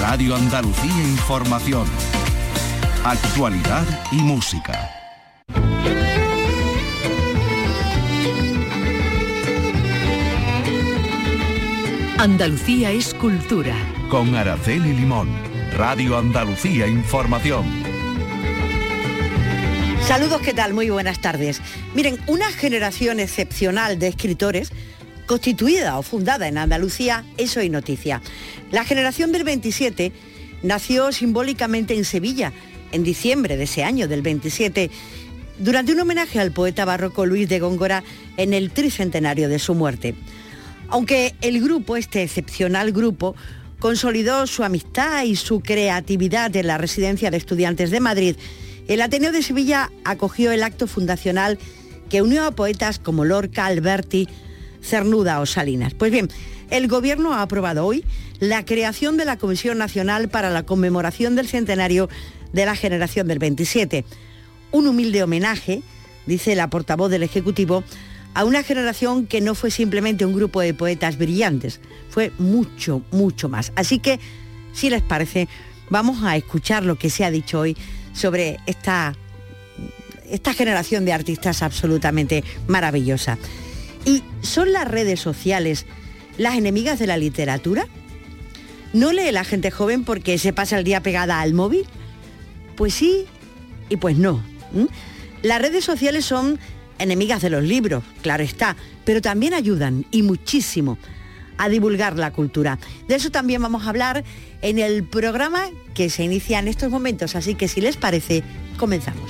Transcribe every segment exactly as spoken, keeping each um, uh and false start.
Radio Andalucía Información. Actualidad y música. Andalucía es cultura. Con Araceli Limón. Radio Andalucía Información. Saludos, ¿qué tal? Muy buenas tardes. Miren, una generación excepcional de escritores constituida o fundada en Andalucía es hoy noticia. La generación del veintisiete nació simbólicamente en Sevilla en diciembre de ese año, del veintisiete, durante un homenaje al poeta barroco Luis de Góngora en el tricentenario de su muerte. Aunque el grupo, este excepcional grupo, consolidó su amistad y su creatividad en la Residencia de Estudiantes de Madrid, el Ateneo de Sevilla acogió el acto fundacional que unió a poetas como Lorca, Alberti, Cernuda o Salinas. Pues bien, el Gobierno ha aprobado hoy la creación de la Comisión Nacional para la conmemoración del centenario de la generación del veintisiete. Un humilde homenaje, dice la portavoz del Ejecutivo, a una generación que no fue simplemente un grupo de poetas brillantes, fue mucho, mucho más. Así que, si les parece, vamos a escuchar lo que se ha dicho hoy sobre esta, esta generación de artistas absolutamente maravillosa. ¿Y son las redes sociales las enemigas de la literatura? ¿No lee la gente joven porque se pasa el día pegada al móvil? Pues sí y pues no. ¿Mm? Las redes sociales son enemigas de los libros, claro está, pero también ayudan, y muchísimo, a divulgar la cultura. De eso también vamos a hablar en el programa que se inicia en estos momentos, así que si les parece, comenzamos.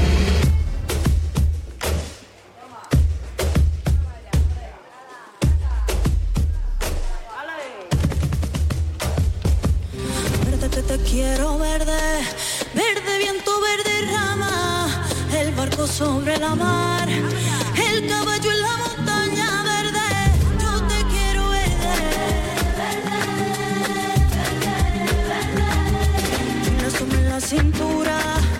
Verde te quiero, verde, verde viento, verde rama, el barco sobre la mar, el caballo en la montaña, verde. Cintura,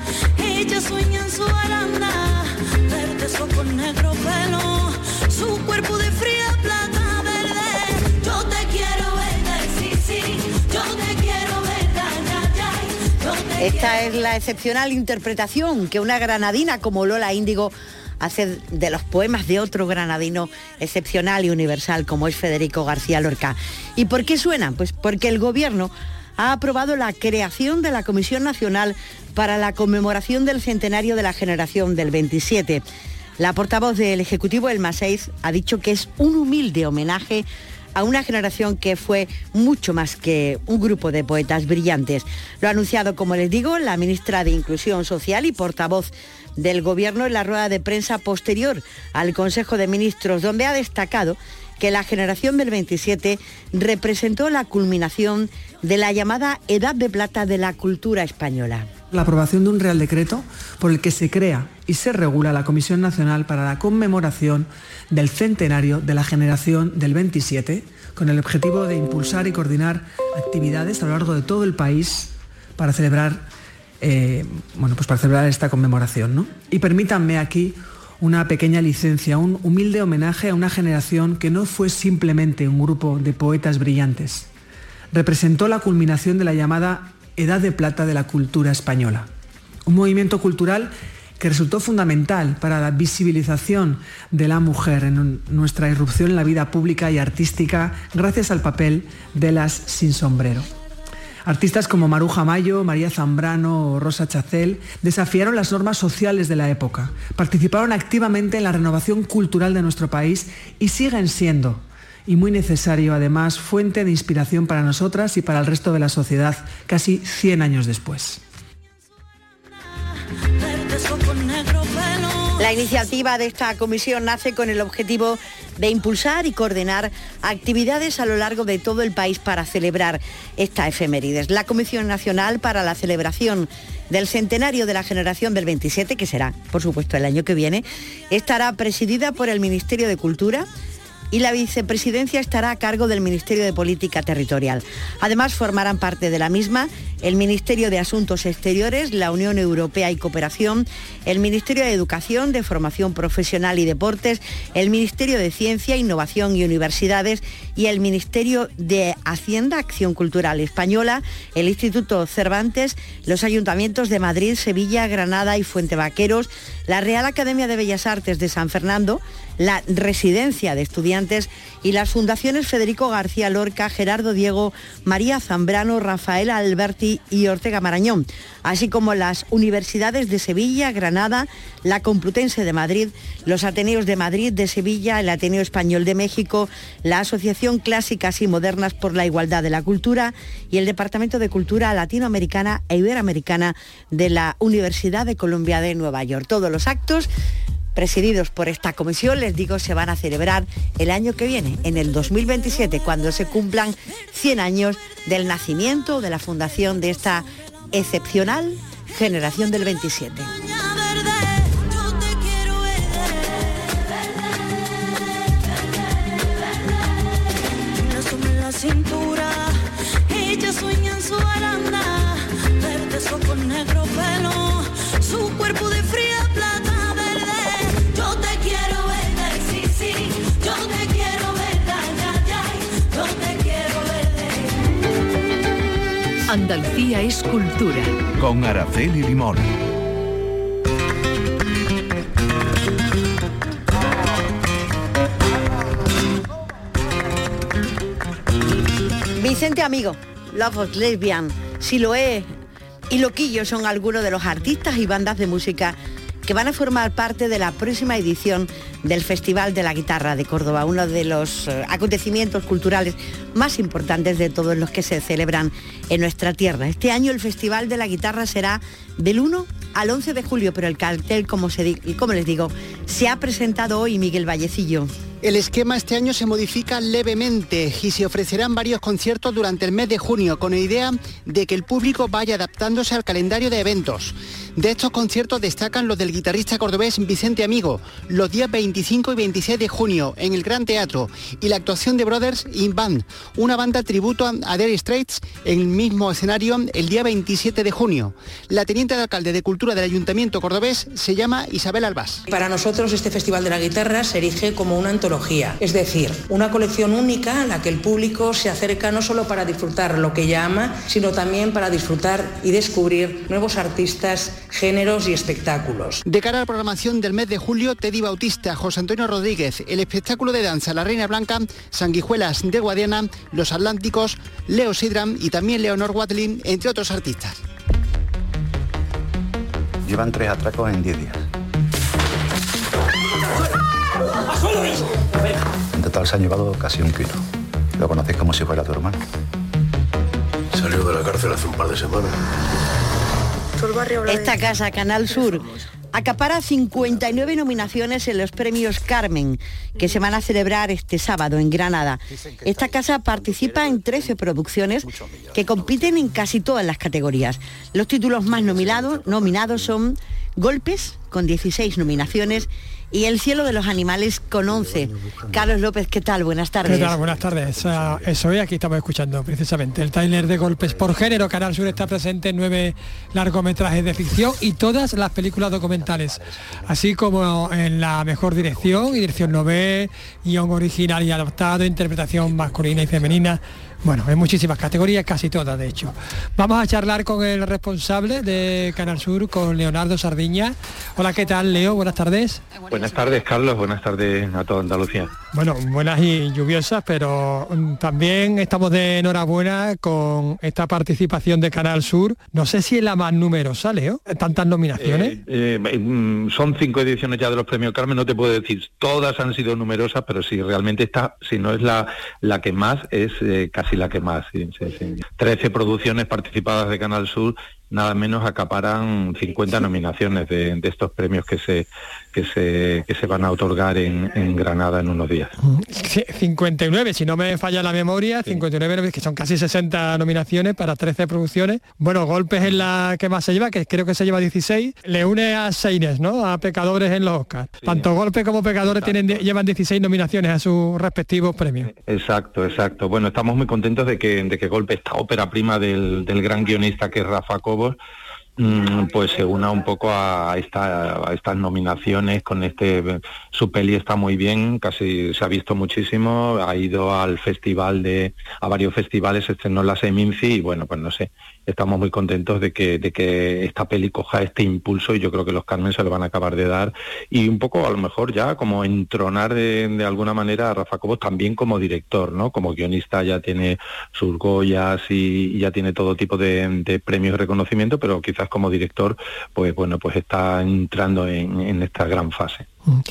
ella sueña en su baranda, verde con negro pelo, su cuerpo de fría plata, verde. Yo te quiero verde, sí, sí, yo te quiero verde, ay, ay, yo te Esta quiero... es la excepcional interpretación que una granadina como Lola Índigo hace de los poemas de otro granadino excepcional y universal como es Federico García Lorca. ¿Y por qué suenan? Pues porque el Gobierno ha aprobado la creación de la Comisión Nacional para la conmemoración del centenario de la generación del veintisiete. La portavoz del Ejecutivo, Elma Saiz, ha dicho que es un humilde homenaje a una generación que fue mucho más que un grupo de poetas brillantes. Lo ha anunciado, como les digo, la ministra de Inclusión Social y portavoz del Gobierno en la rueda de prensa posterior al Consejo de Ministros, donde ha destacado que la generación del veintisiete representó la culminación de la llamada Edad de Plata de la cultura española. La aprobación de un Real Decreto por el que se crea y se regula la Comisión Nacional para la conmemoración del centenario de la generación del veintisiete, con el objetivo de impulsar y coordinar actividades a lo largo de todo el país para celebrar, eh, bueno, pues para celebrar esta conmemoración, ¿no? Y permítanme aquí una pequeña licencia, un humilde homenaje a una generación que no fue simplemente un grupo de poetas brillantes. Representó la culminación de la llamada Edad de Plata de la cultura española. Un movimiento cultural que resultó fundamental para la visibilización de la mujer en nuestra irrupción en la vida pública y artística gracias al papel de las sin sombrero. Artistas como Maruja Mayo, María Zambrano o Rosa Chacel desafiaron las normas sociales de la época, participaron activamente en la renovación cultural de nuestro país y siguen siendo, y muy necesario además, fuente de inspiración para nosotras y para el resto de la sociedad casi cien años después. La iniciativa de esta comisión nace con el objetivo de impulsar y coordinar actividades a lo largo de todo el país para celebrar esta efemérides. La Comisión Nacional para la celebración del centenario de la generación del veintisiete, que será, por supuesto, el año que viene, estará presidida por el Ministerio de Cultura y la vicepresidencia estará a cargo del Ministerio de Política Territorial. Además, formarán parte de la misma el Ministerio de Asuntos Exteriores, la Unión Europea y Cooperación, el Ministerio de Educación, de Formación Profesional y Deportes, el Ministerio de Ciencia, Innovación y Universidades y el Ministerio de Hacienda, Acción Cultural Española, el Instituto Cervantes, los ayuntamientos de Madrid, Sevilla, Granada y Fuentevaqueros, la Real Academia de Bellas Artes de San Fernando, la Residencia de Estudiantes y las fundaciones Federico García Lorca, Gerardo Diego, María Zambrano, Rafael Alberti y Ortega Marañón, así como las universidades de Sevilla, Granada, la Complutense de Madrid, los Ateneos de Madrid, de Sevilla, el Ateneo Español de México, la Asociación Clásicas y Modernas por la Igualdad de la Cultura y el Departamento de Cultura Latinoamericana e Iberoamericana de la Universidad de Columbia de Nueva York. Todos los actos presididos por esta comisión, les digo, se van a celebrar el año que viene, en el dos mil veintisiete, cuando se cumplan cien años del nacimiento, de la fundación de esta excepcional generación del veintisiete. Cintura, ella sueña en su baranda, verde ojos negro pelo, su cuerpo de fría plata verde. Yo te quiero verde, sí, sí, yo te quiero verde, ay, ay, yo te quiero verde. Andalucía es cultura. Con Araceli Limón. Vicente Amigo, Love Lesbian, Siloé y Loquillo son algunos de los artistas y bandas de música que van a formar parte de la próxima edición del Festival de la Guitarra de Córdoba, uno de los eh, acontecimientos culturales más importantes de todos los que se celebran en nuestra tierra. Este año el Festival de la Guitarra será del uno al once de julio, pero el cartel, como, se di- como les digo, se ha presentado hoy. Miguel Vallecillo. El esquema este año se modifica levemente y se ofrecerán varios conciertos durante el mes de junio, con la idea de que el público vaya adaptándose al calendario de eventos. De estos conciertos destacan los del guitarrista cordobés Vicente Amigo, los días veinticinco y veintiséis de junio en el Gran Teatro, y la actuación de Brothers in Band, una banda tributo a Dire Straits, en el mismo escenario el día veintisiete de junio. La teniente de alcalde de Cultura del Ayuntamiento cordobés se llama Isabel Albás. Para nosotros este Festival de la Guitarra se erige como una antología, es decir, una colección única a la que el público se acerca no solo para disfrutar lo que ya ama, sino también para disfrutar y descubrir nuevos artistas, géneros y espectáculos. De cara a la programación del mes de julio, Teddy Bautista, José Antonio Rodríguez, el espectáculo de danza La Reina Blanca, Sanguijuelas de Guadiana, Los Atlánticos, Leo Sidram y también Leonor Watling, entre otros artistas. Llevan tres atracos en diez días. En total se han llevado casi un kilo. Lo conoces como si fuera tu hermano. Salió de la cárcel hace un par de semanas. Esta casa, Canal Sur, acapara cincuenta y nueve nominaciones en los premios Carmen, que se van a celebrar este sábado en Granada. Esta casa participa en trece producciones que compiten en casi todas las categorías. Los títulos más nominados, nominados son Golpes, con dieciséis nominaciones, y El cielo de los animales, con once. Carlos López, ¿qué tal? Buenas tardes. ¿Qué tal? Buenas tardes. Uh, eso es, aquí estamos escuchando precisamente el tráiler de Golpes por género. Canal Sur está presente en nueve largometrajes de ficción y todas las películas documentales, así como en la mejor dirección y dirección novel, guión original y adaptado, interpretación masculina y femenina. Bueno, en muchísimas categorías, casi todas de hecho. Vamos a charlar con el responsable de Canal Sur, con Leonardo Sardiña. Hola, ¿qué tal, Leo? Buenas tardes. Buenas tardes, Carlos. Buenas tardes a toda Andalucía. Bueno, buenas y lluviosas, pero también estamos de enhorabuena con esta participación de Canal Sur. No sé si es la más numerosa, Leo, tantas nominaciones. Eh, eh, son cinco ediciones ya de los premios Carmen, no te puedo decir, todas han sido numerosas, pero sí, realmente está, si no es la, la que más, es eh, casi la que más. Sí, sí, sí. trece producciones participadas de Canal Sur nada menos acaparan cincuenta nominaciones de, de estos premios que se que se que se van a otorgar en, en Granada en unos días. cincuenta y nueve, si no me falla la memoria, sí. cincuenta y nueve, que son casi sesenta nominaciones para trece producciones. Bueno, Golpes es la que más se lleva, que creo que se lleva dieciséis. Le une a Seines, ¿no? A Pecadores en los Oscars. Sí. Tanto Golpes como Pecadores tienen, llevan dieciséis nominaciones a sus respectivos premios. Exacto, exacto. Bueno, estamos muy contentos de que, de que Golpes, esta ópera prima del, del gran guionista que es Rafa Cobos, pues se una un poco a, esta, a estas nominaciones con este, su peli está muy bien, casi se ha visto muchísimo, ha ido al festival de, a varios festivales, estrenó la Seminci y bueno, pues no sé, estamos muy contentos de que, de que esta peli coja este impulso y yo creo que los Carmen se lo van a acabar de dar y un poco a lo mejor ya como entronar de, de alguna manera a Rafa Cobos también como director, ¿no? Como guionista ya tiene sus Goyas y, y ya tiene todo tipo de, de premios y reconocimiento, pero quizás como director, pues bueno, pues está entrando en, en esta gran fase.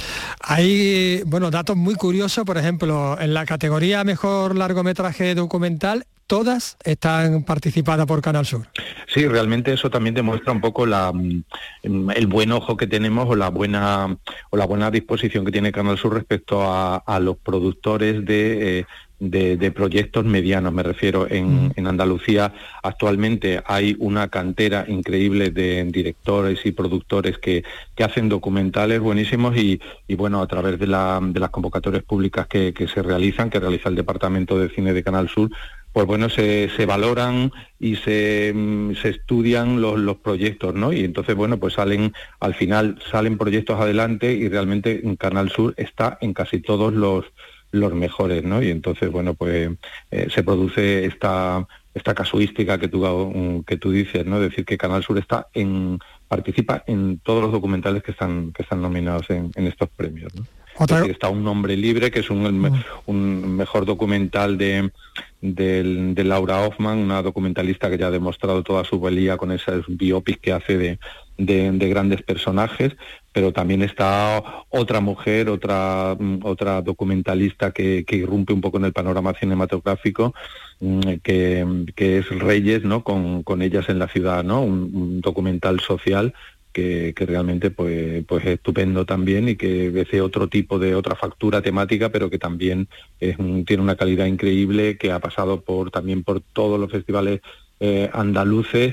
Hay, bueno, datos muy curiosos, por ejemplo, en la categoría Mejor Largometraje Documental, todas están participadas por Canal Sur. Sí, realmente eso también demuestra un poco la, el buen ojo que tenemos o la buena o la buena disposición que tiene Canal Sur respecto a, a los productores de... Eh, De, de proyectos medianos, me refiero. En, mm. en Andalucía actualmente hay una cantera increíble de directores y productores que, que hacen documentales buenísimos y, y bueno, a través de, la, de las convocatorias públicas que, que se realizan, que realiza el Departamento de Cine de Canal Sur, pues bueno, se, se valoran y se, se estudian los, los proyectos, ¿no? Y entonces, bueno, pues salen, al final salen proyectos adelante y realmente en Canal Sur está en casi todos los los mejores, ¿no? Y entonces, bueno, pues eh, se produce esta esta casuística que tú que tú dices, ¿no? Es decir, que Canal Sur está en participa en todos los documentales que están que están nominados en, en estos premios, ¿no? Es decir, está Un Nombre Libre, que es un, un mejor documental de, de, de Laura Hoffman, una documentalista que ya ha demostrado toda su valía con esas biopics que hace de, de, de grandes personajes, pero también está otra mujer, otra otra documentalista que, que irrumpe un poco en el panorama cinematográfico, que, que es Reyes, ¿no? Con, con ellas en la ciudad, ¿no? Un, un documental social que, que realmente pues, pues es estupendo también y que es otro tipo de otra factura temática, pero que también es un, tiene una calidad increíble, que ha pasado por también por todos los festivales eh, andaluces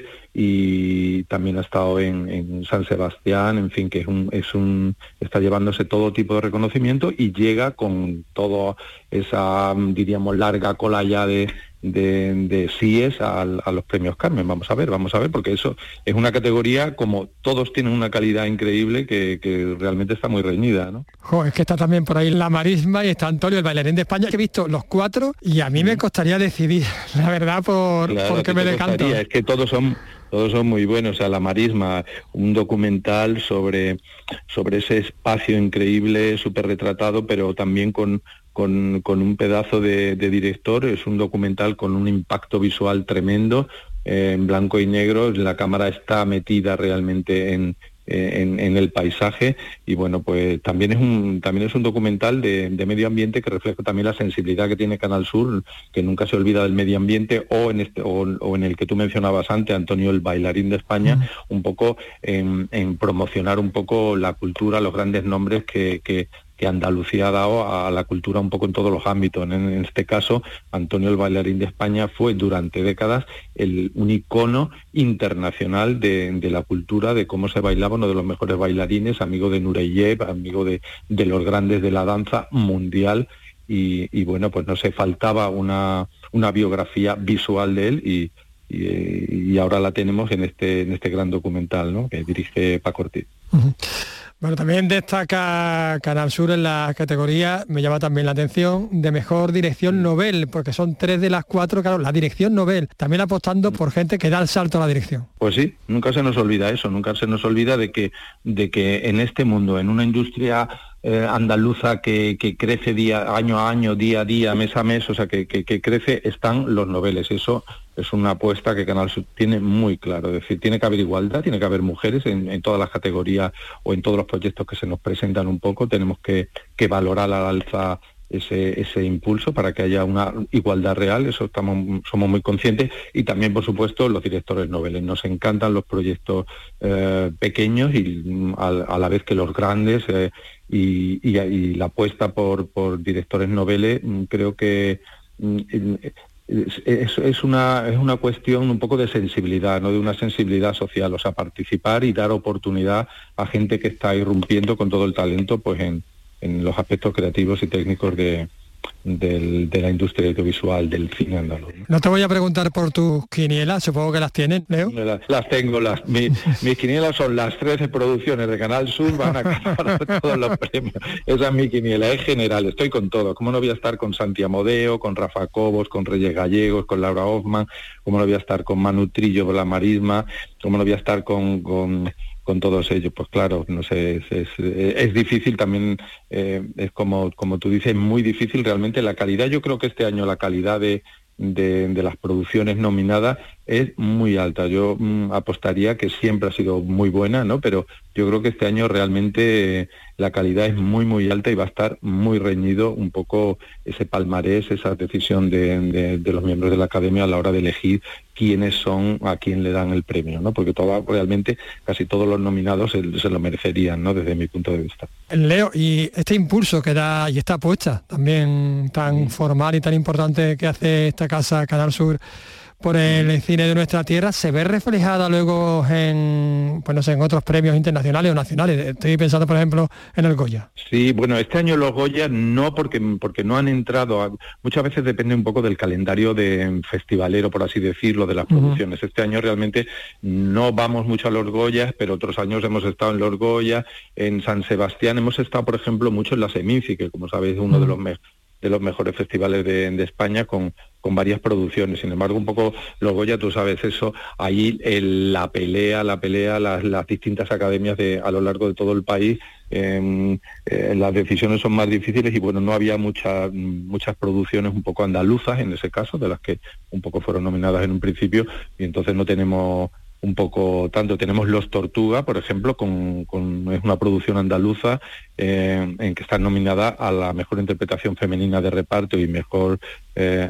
y también ha estado en, en San Sebastián, en fin, que es un, es un está llevándose todo tipo de reconocimiento y llega con toda esa, diríamos, larga cola ya de de, de síes a, a los premios Carmen. Vamos a ver, vamos a ver, porque eso es una categoría, como todos tienen una calidad increíble, que, que realmente está muy reñida, ¿no? Jo, es que está también por ahí la Marisma y está Antonio, el bailarín de España, que he visto los cuatro y a mí me costaría decidir, la verdad, por, claro, por qué me decanto. Es que todos son todos son muy buenos. O sea, La Marisma, un documental sobre sobre ese espacio increíble, súper retratado, pero también con Con, con un pedazo de, de director. Es un documental con un impacto visual tremendo, eh, en blanco y negro, la cámara está metida realmente en, en, en el paisaje y bueno, pues también es un también es un documental de, de medio ambiente que refleja también la sensibilidad que tiene Canal Sur, que nunca se olvida del medio ambiente, o en este o, o en el que tú mencionabas antes, Antonio, el bailarín de España, mm. un poco en, en promocionar un poco la cultura, los grandes nombres que, que que Andalucía ha dado a la cultura un poco en todos los ámbitos. En, en este caso, Antonio, el bailarín de España, fue durante décadas el, un icono internacional de, de la cultura, de cómo se bailaba, uno de los mejores bailarines, amigo de Nureyev, amigo de, de los grandes de la danza mundial, y, y bueno, pues no se faltaba una, una biografía visual de él, y, y, y ahora la tenemos en este, en este gran documental, ¿no?, que dirige Paco Ortiz. Uh-huh. Bueno, también destaca Canal Sur en la categoría, me llama también la atención, de mejor dirección novel, porque son tres de las cuatro, claro, la dirección novel, también apostando por gente que da el salto a la dirección. Pues sí, nunca se nos olvida eso, nunca se nos olvida de que, de que en este mundo, en una industria eh, andaluza que, que crece día, año a año, día a día, mes a mes, o sea, que, que, que crece, están los noveles. Eso es una apuesta que Canal Sur tiene muy claro, es decir, tiene que haber igualdad, tiene que haber mujeres en, en todas las categorías o en todos los proyectos que se nos presentan un poco, tenemos que, que valorar al alza ese, ese impulso para que haya una igualdad real, eso estamos, somos muy conscientes, y también, por supuesto, los directores noveles. Nos encantan los proyectos eh, pequeños y a, a la vez que los grandes, eh, y, y, y la apuesta por, por directores noveles, creo que Es, es, una, es una cuestión un poco de sensibilidad, no de una sensibilidad social, o sea, participar y dar oportunidad a gente que está irrumpiendo con todo el talento pues en, en los aspectos creativos y técnicos de, del, de la industria audiovisual, del cine andaluz. No te voy a preguntar por tus quinielas, supongo que las tienen, Leo. Las, las tengo, las mi, mis quinielas son las trece producciones de Canal Sur, van a ganar todos los premios. Esa es mi quiniela, es general, estoy con todo. ¿Cómo no voy a estar con Santi Amodeo, con Rafa Cobos, con Reyes Gallegos, con Laura Hoffman? ¿Cómo no voy a estar con Manu Trillo por La Marisma? ¿Cómo no voy a estar con... con con todos ellos? Pues claro, no sé, es, es, es difícil también, eh, es como, como tú dices, muy difícil realmente la calidad. Yo creo que este año la calidad de, de, de las producciones nominadas es muy alta. Yo mmm, apostaría que siempre ha sido muy buena, ¿no? Pero yo creo que este año realmente eh, la calidad es muy, muy alta y va a estar muy reñido un poco ese palmarés, esa decisión de, de, de los miembros de la Academia a la hora de elegir quiénes son, a quién le dan el premio, ¿no? Porque todo, realmente casi todos los nominados se, se lo merecerían, ¿no? Desde mi punto de vista. Leo, y este impulso que da y esta apuesta también tan formal y tan importante que hace esta casa Canal Sur por el cine de nuestra tierra, ¿se ve reflejada luego en, pues no sé, en otros premios internacionales o nacionales? Estoy pensando, por ejemplo, en el Goya. Sí, bueno, este año los Goya no, porque porque no han entrado, a, muchas veces depende un poco del calendario de festivalero, por así decirlo, de las uh-huh. producciones. Este año realmente no vamos mucho a los Goyas, pero otros años hemos estado en los Goya, en San Sebastián, hemos estado, por ejemplo, mucho en la Seminci, que como sabéis es uno uh-huh. de los mejores de los mejores festivales de, de España, con, con varias producciones. Sin embargo, un poco los Goya, tú sabes eso, ahí el, la pelea, la pelea, las, las distintas academias de, a lo largo de todo el país, eh, eh, las decisiones son más difíciles y bueno, no había muchas muchas producciones un poco andaluzas en ese caso, de las que un poco fueron nominadas en un principio, y entonces no tenemos un poco tanto. Tenemos Los Tortuga, por ejemplo, con, con es una producción andaluza eh, en que está nominada a la mejor interpretación femenina de reparto y mejor eh,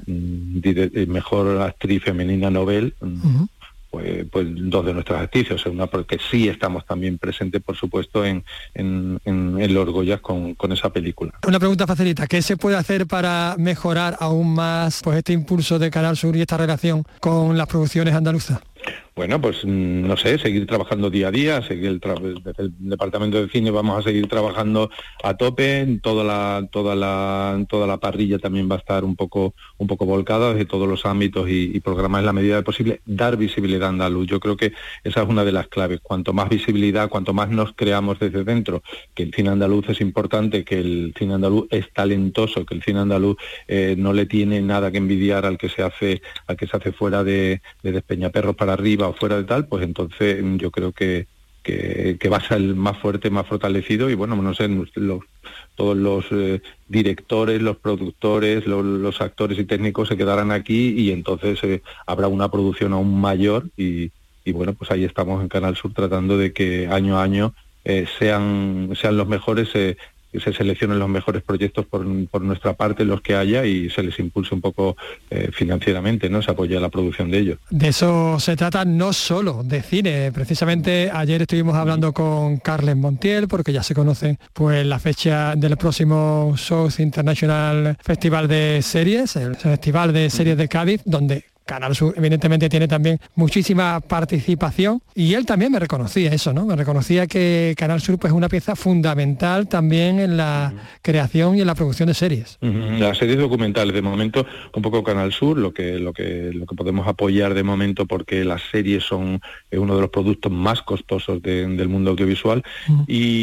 mejor actriz femenina novel. Uh-huh. Pues, pues dos de nuestras actrices, una porque sí estamos también presentes, por supuesto, en, en, en, en los Goyas con, con esa película. Una pregunta facilita, ¿qué se puede hacer para mejorar aún más pues este impulso de Canal Sur y esta relación con las producciones andaluzas? Bueno, pues no sé, seguir trabajando día a día, seguir el, tra- desde el departamento de cine vamos a seguir trabajando a tope, toda la toda la toda la parrilla también va a estar un poco un poco volcada desde todos los ámbitos y, y programar en la medida de posible, dar visibilidad a andaluz. Yo creo que esa es una de las claves. Cuanto más visibilidad, cuanto más nos creamos desde dentro, que el cine andaluz es importante, que el cine andaluz es talentoso, que el cine andaluz eh, no le tiene nada que envidiar al que se hace al que se hace fuera de, de Despeñaperros para arriba o fuera de tal, pues entonces yo creo que, que, que va a ser más fuerte, más fortalecido y bueno, no sé, los, todos los eh, directores, los productores, los, los actores y técnicos se quedarán aquí y entonces eh, habrá una producción aún mayor y, y bueno, pues ahí estamos en Canal Sur tratando de que año a año eh, sean, sean los mejores, eh, que se seleccionen los mejores proyectos por, por nuestra parte, los que haya, y se les impulse un poco eh, financieramente, ¿no? Se apoya la producción de ellos. De eso se trata, no solo de cine. Precisamente ayer estuvimos hablando con Carles Montiel, porque ya se conoce pues la fecha del próximo South International Festival de Series, el Festival de Series de Cádiz, donde Canal Sur evidentemente tiene también muchísima participación y él también me reconocía eso, ¿no? Me reconocía que Canal Sur pues, es una pieza fundamental también en la creación y en la producción de series. Uh-huh. Las series documentales, de momento, un poco Canal Sur, lo que lo que lo que podemos apoyar de momento, porque las series son eh, uno de los productos más costosos de, del mundo audiovisual uh-huh.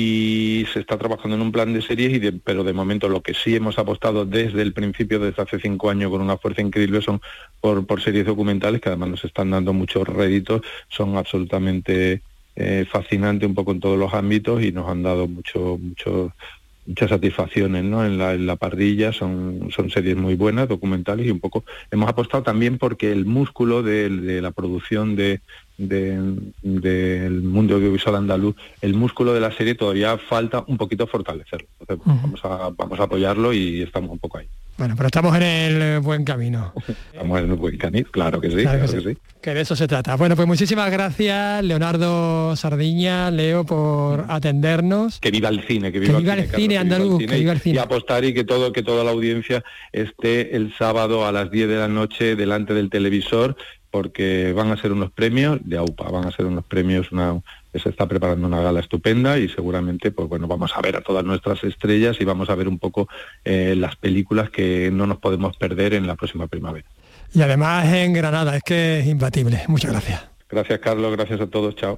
y se está trabajando en un plan de series, y de, pero de momento lo que sí hemos apostado desde el principio, desde hace cinco años, con una fuerza increíble, son por, por series documentales que además nos están dando muchos réditos, son absolutamente eh, fascinantes un poco en todos los ámbitos y nos han dado mucho, mucho, muchas satisfacciones, ¿no? en, la, en la parrilla, son, son series muy buenas, documentales, y un poco hemos apostado también porque el músculo de, de la producción de, de, del mundo audiovisual andaluz, el músculo de la serie todavía falta un poquito fortalecerlo. Entonces, uh-huh. vamos a vamos a apoyarlo y estamos un poco ahí. Bueno, pero estamos en el buen camino. Estamos en el buen camino, claro que sí, claro, claro que, sí. que sí. Que de eso se trata. Bueno, pues muchísimas gracias, Leonardo Sardiña, Leo, por atendernos. Que viva el cine, que viva, que viva el cine, Carlos, cine andaluz, que viva el cine, que viva el cine. Y apostar y que todo que toda la audiencia esté el sábado a las diez de la noche delante del televisor, porque van a ser unos premios de AUPA, van a ser unos premios, una se está preparando una gala estupenda y seguramente pues bueno, vamos a ver a todas nuestras estrellas y vamos a ver un poco eh, las películas que no nos podemos perder en la próxima primavera. Y además en Granada, es que es imbatible. Muchas gracias. Gracias, Carlos, gracias a todos, chao.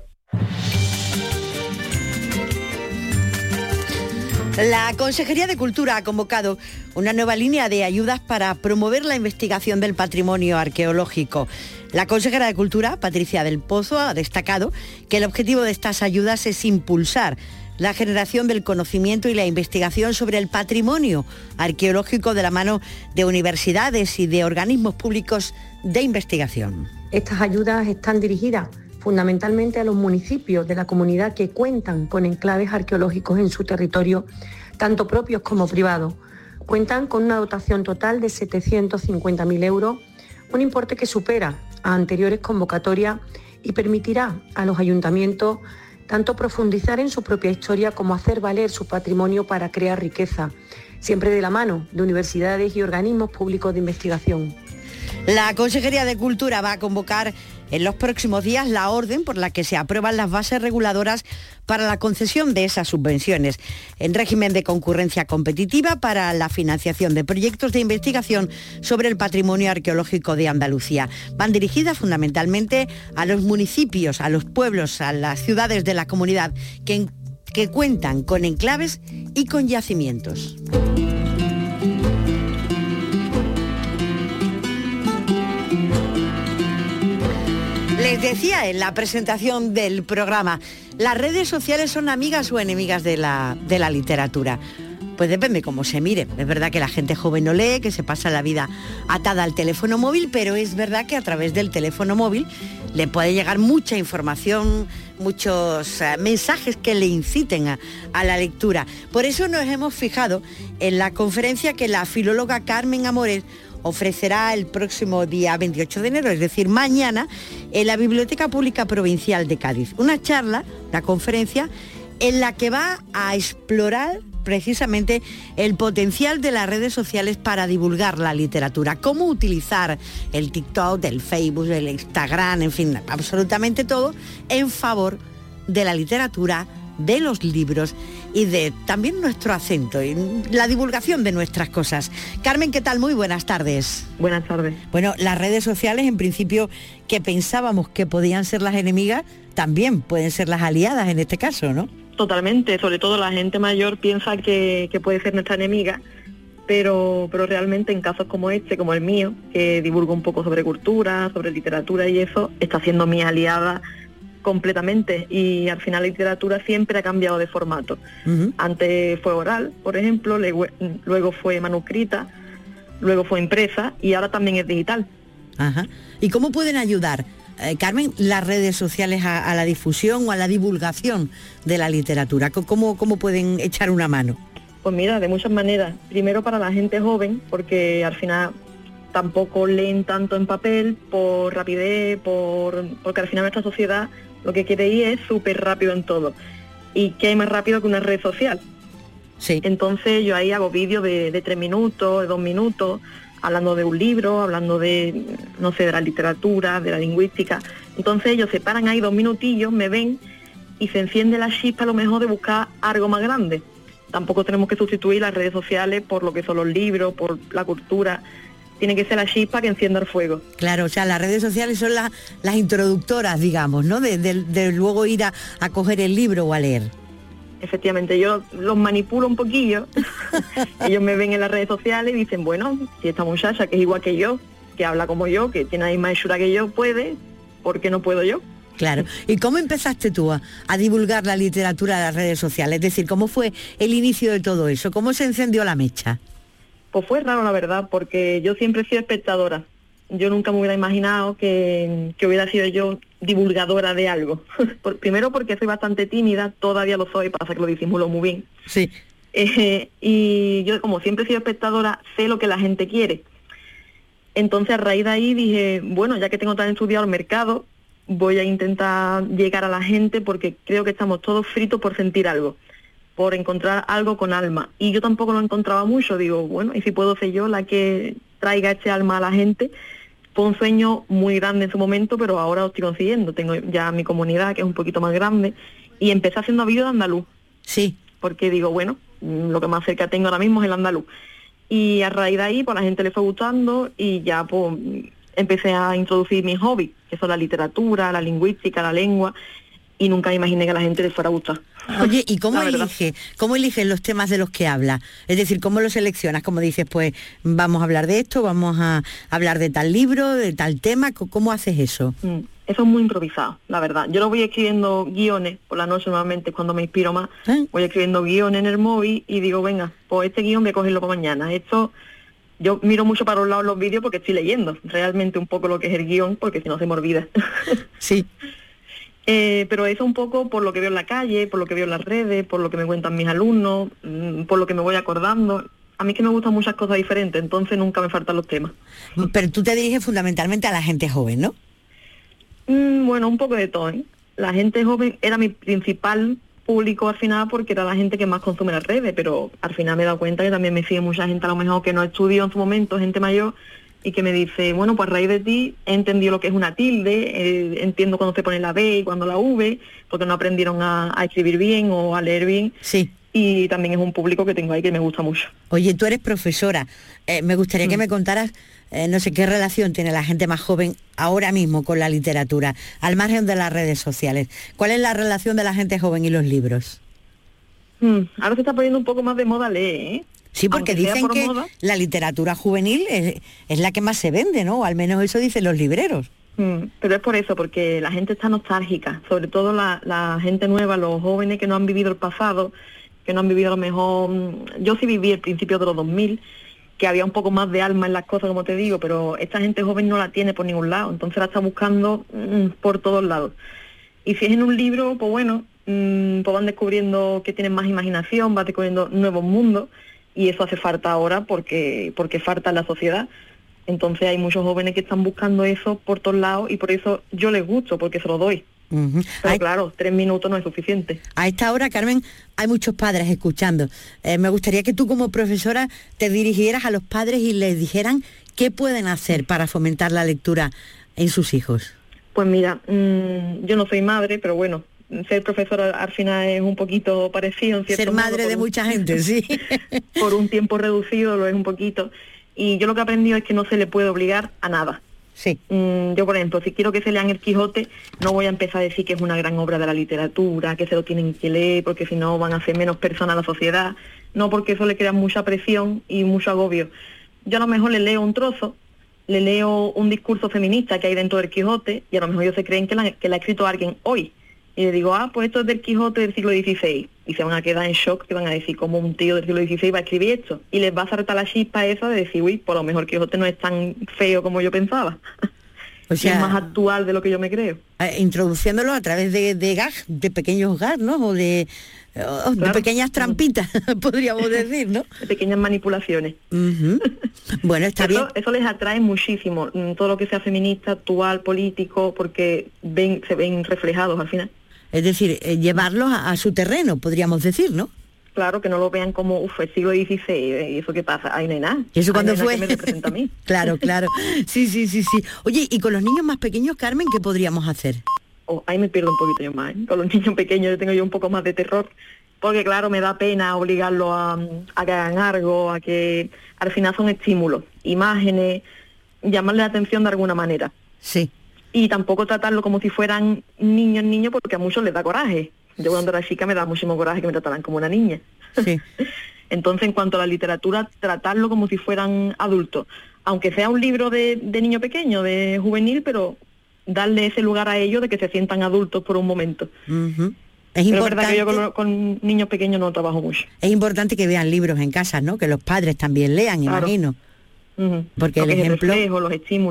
La Consejería de Cultura ha convocado una nueva línea de ayudas para promover la investigación del patrimonio arqueológico. La consejera de Cultura, Patricia del Pozo, ha destacado que el objetivo de estas ayudas es impulsar la generación del conocimiento y la investigación sobre el patrimonio arqueológico de la mano de universidades y de organismos públicos de investigación. Estas ayudas están dirigidas fundamentalmente a los municipios de la comunidad que cuentan con enclaves arqueológicos en su territorio, tanto propios como privados. Cuentan con una dotación total de setecientos cincuenta mil euros, un importe que supera a anteriores convocatorias y permitirá a los ayuntamientos tanto profundizar en su propia historia como hacer valer su patrimonio para crear riqueza, siempre de la mano de universidades y organismos públicos de investigación. La Consejería de Cultura va a convocar en los próximos días la orden por la que se aprueban las bases reguladoras para la concesión de esas subvenciones, en régimen de concurrencia competitiva para la financiación de proyectos de investigación sobre el patrimonio arqueológico de Andalucía. Van dirigidas fundamentalmente a los municipios, a los pueblos, a las ciudades de la comunidad que, que cuentan con enclaves y con yacimientos. Les decía en la presentación del programa, ¿las redes sociales son amigas o enemigas de la, de la literatura? Pues depende cómo se mire. Es verdad que la gente joven no lee, que se pasa la vida atada al teléfono móvil, pero es verdad que a través del teléfono móvil le puede llegar mucha información, muchos uh, mensajes que le inciten a, a la lectura. Por eso nos hemos fijado en la conferencia que la filóloga Carmen Amores ofrecerá el próximo día veintiocho de enero, es decir, mañana, en la Biblioteca Pública Provincial de Cádiz. Una charla, una conferencia, en la que va a explorar precisamente el potencial de las redes sociales para divulgar la literatura, cómo utilizar el TikTok, el Facebook, el Instagram, en fin, absolutamente todo en favor de la literatura, de los libros y de también nuestro acento y la divulgación de nuestras cosas. Carmen, ¿qué tal? Muy buenas tardes. Buenas tardes. Bueno, las redes sociales, en principio, que pensábamos que podían ser las enemigas, también pueden ser las aliadas en este caso, ¿no? Totalmente, sobre todo la gente mayor piensa que, que puede ser nuestra enemiga, pero, pero realmente en casos como este, como el mío, que divulgo un poco sobre cultura, sobre literatura y eso, está siendo mi aliada completamente, y al final la literatura siempre ha cambiado de formato. Uh-huh. Antes fue oral, por ejemplo, luego, luego fue manuscrita, luego fue impresa y ahora también es digital. Ajá. ¿Y cómo pueden ayudar, eh, Carmen, las redes sociales a, a la difusión o a la divulgación de la literatura? ¿Cómo, cómo pueden echar una mano? Pues mira, de muchas maneras. Primero para la gente joven, porque al final tampoco leen tanto en papel por rapidez, por porque al final nuestra sociedad lo que quiere ir es súper rápido en todo. ¿Y qué hay más rápido que una red social? Sí. Entonces yo ahí hago vídeos de, de tres minutos, de dos minutos, hablando de un libro, hablando de, no sé, de la literatura, de la lingüística. Entonces ellos se paran ahí dos minutillos, me ven y se enciende la chispa a lo mejor de buscar algo más grande. Tampoco tenemos que sustituir las redes sociales por lo que son los libros, por la cultura. Tiene que ser la chispa que encienda el fuego. Claro, o sea, las redes sociales son la, las introductoras, digamos, ¿no? De, de, de luego ir a, a coger el libro o a leer. Efectivamente, yo los manipulo un poquillo. Ellos me ven en las redes sociales y dicen, bueno, si esta muchacha que es igual que yo, que habla como yo, que tiene la misma hechura que yo, puede, ¿por qué no puedo yo? Claro. ¿Y cómo empezaste tú a, a divulgar la literatura en las redes sociales? Es decir, ¿cómo fue el inicio de todo eso? ¿Cómo se encendió la mecha? Pues fue raro, la verdad, porque yo siempre he sido espectadora. yo nunca me hubiera imaginado que, que hubiera sido yo divulgadora de algo. Por, primero porque soy bastante tímida, todavía lo soy, pasa que lo disimulo muy bien. Sí. Eh, y yo, como siempre he sido espectadora, sé lo que la gente quiere. Entonces, a raíz de ahí dije, bueno, ya que tengo tan estudiado el mercado, voy a intentar llegar a la gente porque creo que estamos todos fritos por sentir algo, por encontrar algo con alma. Y yo tampoco lo encontraba mucho, digo, bueno, y si puedo ser yo la que traiga este alma a la gente. Fue un sueño muy grande en su momento, pero ahora lo estoy consiguiendo. Tengo ya mi comunidad, que es un poquito más grande, y empecé haciendo vídeos de andaluz. Sí. Porque digo, bueno, lo que más cerca tengo ahora mismo es el andaluz. Y a raíz de ahí, pues a la gente le fue gustando y ya pues empecé a introducir mis hobbies, que son la literatura, la lingüística, la lengua, y nunca me imaginé que a la gente le fuera a gustar. Oye, ¿y cómo elige, cómo eliges los temas de los que hablas? Es decir, ¿cómo los seleccionas? Como dices, pues vamos a hablar de esto, vamos a hablar de tal libro, de tal tema, ¿cómo haces eso? Mm, eso es muy improvisado, la verdad. Yo lo voy escribiendo guiones, por la noche normalmente cuando me inspiro más, ¿Eh? voy escribiendo guiones en el móvil y digo, venga, pues este guión voy a cogerlo para mañana. Esto, yo miro mucho para un lado los vídeos porque estoy leyendo realmente un poco lo que es el guión, porque si no se me olvida. Sí. Eh, pero eso un poco por lo que veo en la calle, por lo que veo en las redes, por lo que me cuentan mis alumnos, mmm, por lo que me voy acordando. A mí que me gustan muchas cosas diferentes, entonces nunca me faltan los temas. Pero tú te diriges fundamentalmente a la gente joven, ¿no? Mm, bueno, un poco de todo, ¿eh? La gente joven era mi principal público al final porque era la gente que más consume las redes, pero al final me he dado cuenta que también me sigue mucha gente a lo mejor que no estudió en su momento, gente mayor, y que me dice, bueno, pues a raíz de ti he entendido lo que es una tilde, eh, entiendo cuando se pone la B y cuando la V, porque no aprendieron a, a escribir bien o a leer bien. Sí. Y también es un público que tengo ahí que me gusta mucho. Oye, tú eres profesora, eh, me gustaría mm. que me contaras, eh, no sé, qué relación tiene la gente más joven ahora mismo con la literatura, al margen de las redes sociales. ¿Cuál es la relación de la gente joven y los libros? Mm, ahora se está poniendo un poco más de moda leer, ¿eh? Sí, porque Aunque dicen que moda, la literatura juvenil es, es la que más se vende, ¿no? Al menos eso dicen los libreros. Mm, pero es por eso, porque la gente está nostálgica, sobre todo la, la gente nueva, los jóvenes que no han vivido el pasado, que no han vivido a lo mejor... Yo sí viví el principio de los dos mil, que había un poco más de alma en las cosas, como te digo, pero esta gente joven no la tiene por ningún lado, entonces la está buscando mm, por todos lados. Y si es en un libro, pues bueno, mmm, pues van descubriendo que tienen más imaginación, van descubriendo nuevos mundos, y eso hace falta ahora porque porque falta en la sociedad. Entonces hay muchos jóvenes que están buscando eso por todos lados y por eso yo les gusto, porque se lo doy. Uh-huh. Pero hay... claro, tres minutos no es suficiente. A esta hora, Carmen, hay muchos padres escuchando. Eh, me gustaría que tú como profesora te dirigieras a los padres y les dijeran qué pueden hacer para fomentar la lectura en sus hijos. Pues mira, mmm, yo no soy madre, pero bueno, ser profesora al final es un poquito parecido. En cierto ser madre modo, de un... mucha gente, sí. Por un tiempo reducido lo es un poquito. Y yo lo que he aprendido es que no se le puede obligar a nada. Sí. Mm, yo, por ejemplo, si quiero que se lean El Quijote, no voy a empezar a decir que es una gran obra de la literatura, que se lo tienen que leer, porque si no van a ser menos personas a la sociedad. No, porque eso le crea mucha presión y mucho agobio. Yo a lo mejor le leo un trozo, le leo un discurso feminista que hay dentro del Quijote, y a lo mejor ellos se creen que la, que la ha escrito alguien hoy. Y le digo, ah, pues esto es del Quijote del siglo dieciséis. Y se van a quedar en shock, que van a decir, ¿cómo un tío del siglo dieciséis va a escribir esto? Y les va a saltar la chispa esa de decir, uy, por lo mejor Quijote no es tan feo como yo pensaba. O sea, es más actual de lo que yo me creo. Eh, introduciéndolo a través de, de gags, de pequeños gags, ¿no? O de, o de claro. pequeñas trampitas, podríamos decir, ¿no? De pequeñas manipulaciones. Uh-huh. Bueno, está eso, bien. Eso les atrae muchísimo, todo lo que sea feminista, actual, político, porque ven se ven reflejados al final. Es decir, eh, llevarlos a, a su terreno, podríamos decir, ¿no? Claro, que no lo vean como, uff, el siglo dieciséis, ¿y eso qué pasa? Ahí no hay nada. ¿Y eso cuándo fue? Que me representa a mí. Claro, claro. Sí, sí, sí, sí. Oye, ¿y con los niños más pequeños, Carmen, qué podríamos hacer? Oh, ahí me pierdo un poquito yo más, ¿eh? Con los niños pequeños yo tengo yo un poco más de terror, porque claro, me da pena obligarlos a, a que hagan algo, a que al final son estímulos, imágenes, llamarle la atención de alguna manera. Sí. Y tampoco tratarlo como si fueran niños, niños, porque a muchos les da coraje. Yo cuando era chica me da muchísimo coraje que me trataran como una niña. Sí. Entonces, en cuanto a la literatura, tratarlo como si fueran adultos. Aunque sea un libro de, de niño pequeño, de juvenil, pero darle ese lugar a ellos de que se sientan adultos por un momento. Uh-huh. Es pero importante... es verdad que yo con, con niños pequeños no trabajo mucho. Es importante que vean libros en casa, ¿no? Que los padres también lean, claro. Imagino. Uh-huh. Porque el ejemplo... reflejo, los estímulos.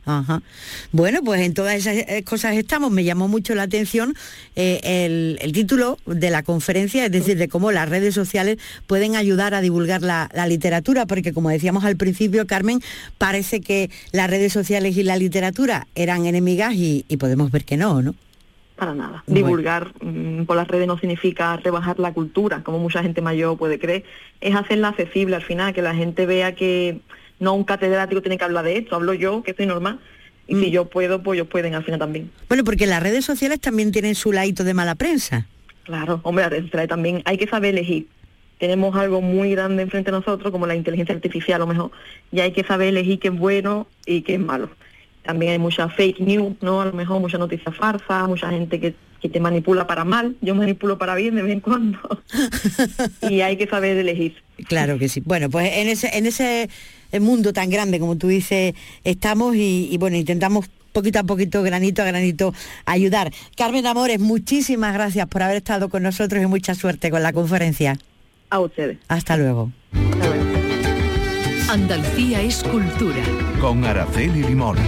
Ajá. Bueno, pues en todas esas cosas estamos. Me llamó mucho la atención eh, el, el título de la conferencia, es decir, de cómo las redes sociales pueden ayudar a divulgar la, la literatura, porque como decíamos al principio, Carmen, parece que las redes sociales y la literatura eran enemigas y, y podemos ver que no, ¿no? Para nada. Bueno. Divulgar mmm, por las redes no significa rebajar la cultura, como mucha gente mayor puede creer. Es hacerla accesible al final, que la gente vea que no un catedrático tiene que hablar de esto, hablo yo, que soy normal. Y mm. si yo puedo, pues ellos pueden al final también. Bueno, porque las redes sociales también tienen su ladito de mala prensa. Claro, hombre, las redes sociales también hay que saber elegir. Tenemos algo muy grande enfrente de nosotros, como la inteligencia artificial a lo mejor, y hay que saber elegir qué es bueno y qué es malo. También hay mucha fake news, ¿no? A lo mejor mucha noticia farsa, mucha gente que, que te manipula para mal. Yo manipulo para bien de vez en cuando. Y hay que saber elegir. Claro que sí. Bueno, pues en ese, en ese mundo tan grande, como tú dices, estamos y, y bueno, intentamos poquito a poquito, granito a granito, ayudar. Carmen Amores, muchísimas gracias por haber estado con nosotros y mucha suerte con la conferencia. A ustedes. Hasta luego. Hasta luego. Andalucía es cultura. Con Araceli Limón.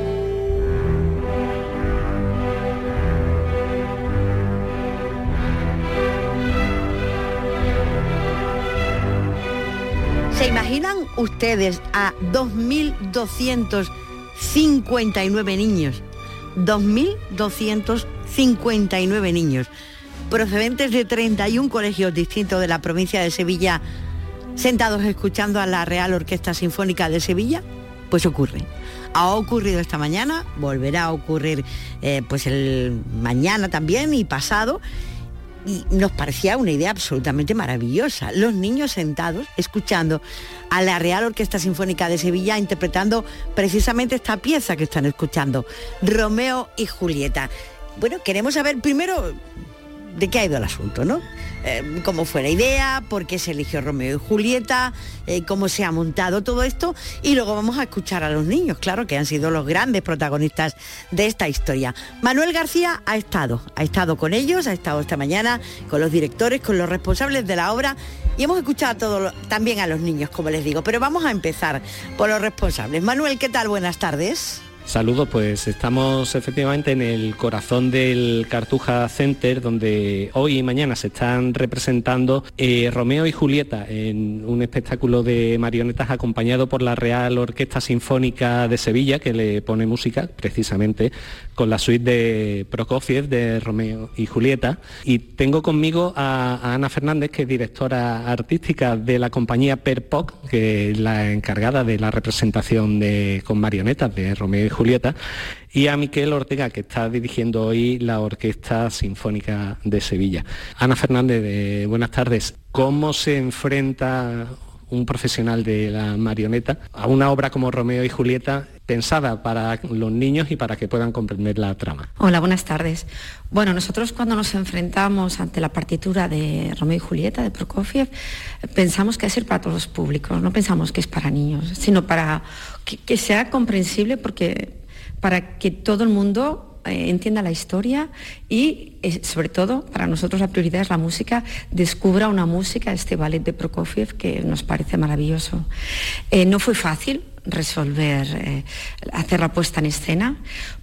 ¿Se imaginan ustedes a dos mil doscientos cincuenta y nueve niños? dos mil doscientos cincuenta y nueve niños, procedentes de treinta y un colegios distintos de la provincia de Sevilla, sentados escuchando a la Real Orquesta Sinfónica de Sevilla. Pues ocurre. Ha ocurrido esta mañana, volverá a ocurrir eh, pues el mañana también y pasado. Y nos parecía una idea absolutamente maravillosa. Los niños sentados, escuchando a la Real Orquesta Sinfónica de Sevilla interpretando precisamente esta pieza que están escuchando, Romeo y Julieta. Bueno, queremos saber primero de qué ha ido el asunto, ¿no? Eh, cómo fue la idea, por qué se eligió Romeo y Julieta, eh, cómo se ha montado todo esto, y luego vamos a escuchar a los niños, claro, que han sido los grandes protagonistas de esta historia. Manuel García ha estado, ha estado con ellos, ha estado esta mañana con los directores, con los responsables de la obra, y hemos escuchado a todos, también a los niños, como les digo, pero vamos a empezar por los responsables. Manuel, ¿qué tal? Buenas tardes. Saludos, pues estamos efectivamente en el corazón del Cartuja Center, donde hoy y mañana se están representando eh, Romeo y Julieta en un espectáculo de marionetas acompañado por la Real Orquesta Sinfónica de Sevilla, que le pone música precisamente con la suite de Prokofiev de Romeo y Julieta. Y tengo conmigo a, a Ana Fernández, que es directora artística de la compañía Perpoc, que es la encargada de la representación de, con marionetas de Romeo y Julieta, y a Miquel Ortega, que está dirigiendo hoy la Orquesta Sinfónica de Sevilla. Ana Fernández, de, buenas tardes. ¿Cómo se enfrenta un profesional de la marioneta a una obra como Romeo y Julieta, pensada para los niños y para que puedan comprender la trama? Hola, buenas tardes. Bueno, nosotros cuando nos enfrentamos ante la partitura de Romeo y Julieta de Prokofiev, pensamos que es para todos los públicos, no pensamos que es para niños, sino para que, que sea comprensible, porque para que todo el mundo eh, entienda la historia y, eh, sobre todo, para nosotros la prioridad es la música, descubra una música, este ballet de Prokofiev, que nos parece maravilloso. Eh, no fue fácil resolver, eh, hacer la puesta en escena,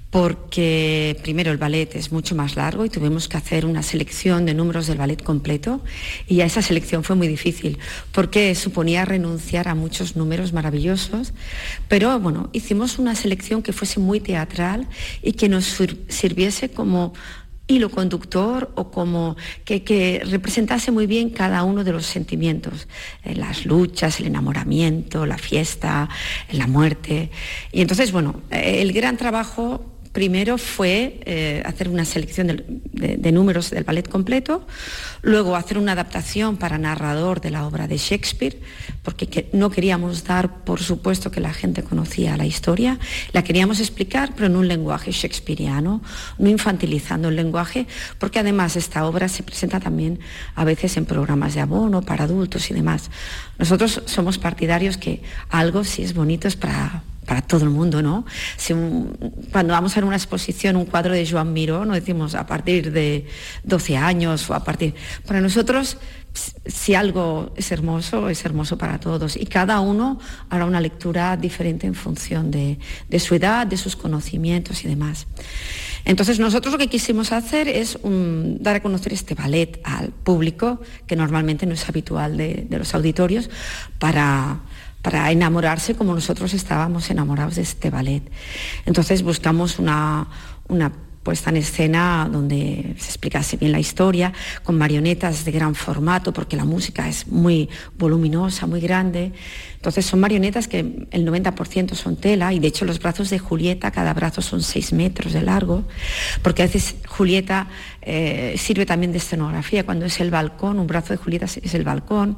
porque primero el ballet es mucho más largo y tuvimos que hacer una selección de números del ballet completo, y a esa selección fue muy difícil porque suponía renunciar a muchos números maravillosos, pero bueno, hicimos una selección que fuese muy teatral y que nos sirviese como hilo conductor, o como que, que representase muy bien cada uno de los sentimientos, eh, las luchas, el enamoramiento, la fiesta, la muerte. Y entonces, bueno, eh, el gran trabajo primero fue eh, hacer una selección de, de, de números del ballet completo, luego hacer una adaptación para narrador de la obra de Shakespeare, porque que no queríamos dar por supuesto que la gente conocía la historia, la queríamos explicar, pero en un lenguaje shakespeariano, no infantilizando el lenguaje, porque además esta obra se presenta también a veces en programas de abono para adultos y demás. Nosotros somos partidarios que algo, si es bonito, es para para todo el mundo, ¿no? Si un, cuando vamos a ver una exposición, un cuadro de Joan Miró, no decimos a partir de doce años o a partir... Para nosotros, si algo es hermoso, es hermoso para todos, y cada uno hará una lectura diferente en función de, de su edad, de sus conocimientos y demás. Entonces nosotros lo que quisimos hacer es um, dar a conocer este ballet al público, que normalmente no es habitual de, de los auditorios, para, para enamorarse como nosotros estábamos enamorados de este ballet. Entonces buscamos una, una puesta en escena donde se explicase bien la historia, con marionetas de gran formato, porque la música es muy voluminosa, muy grande. Entonces son marionetas que el noventa por ciento son tela, y de hecho los brazos de Julieta, cada brazo son seis metros de largo, porque a veces Julieta eh, sirve también de escenografía. Cuando es el balcón, un brazo de Julieta es el balcón.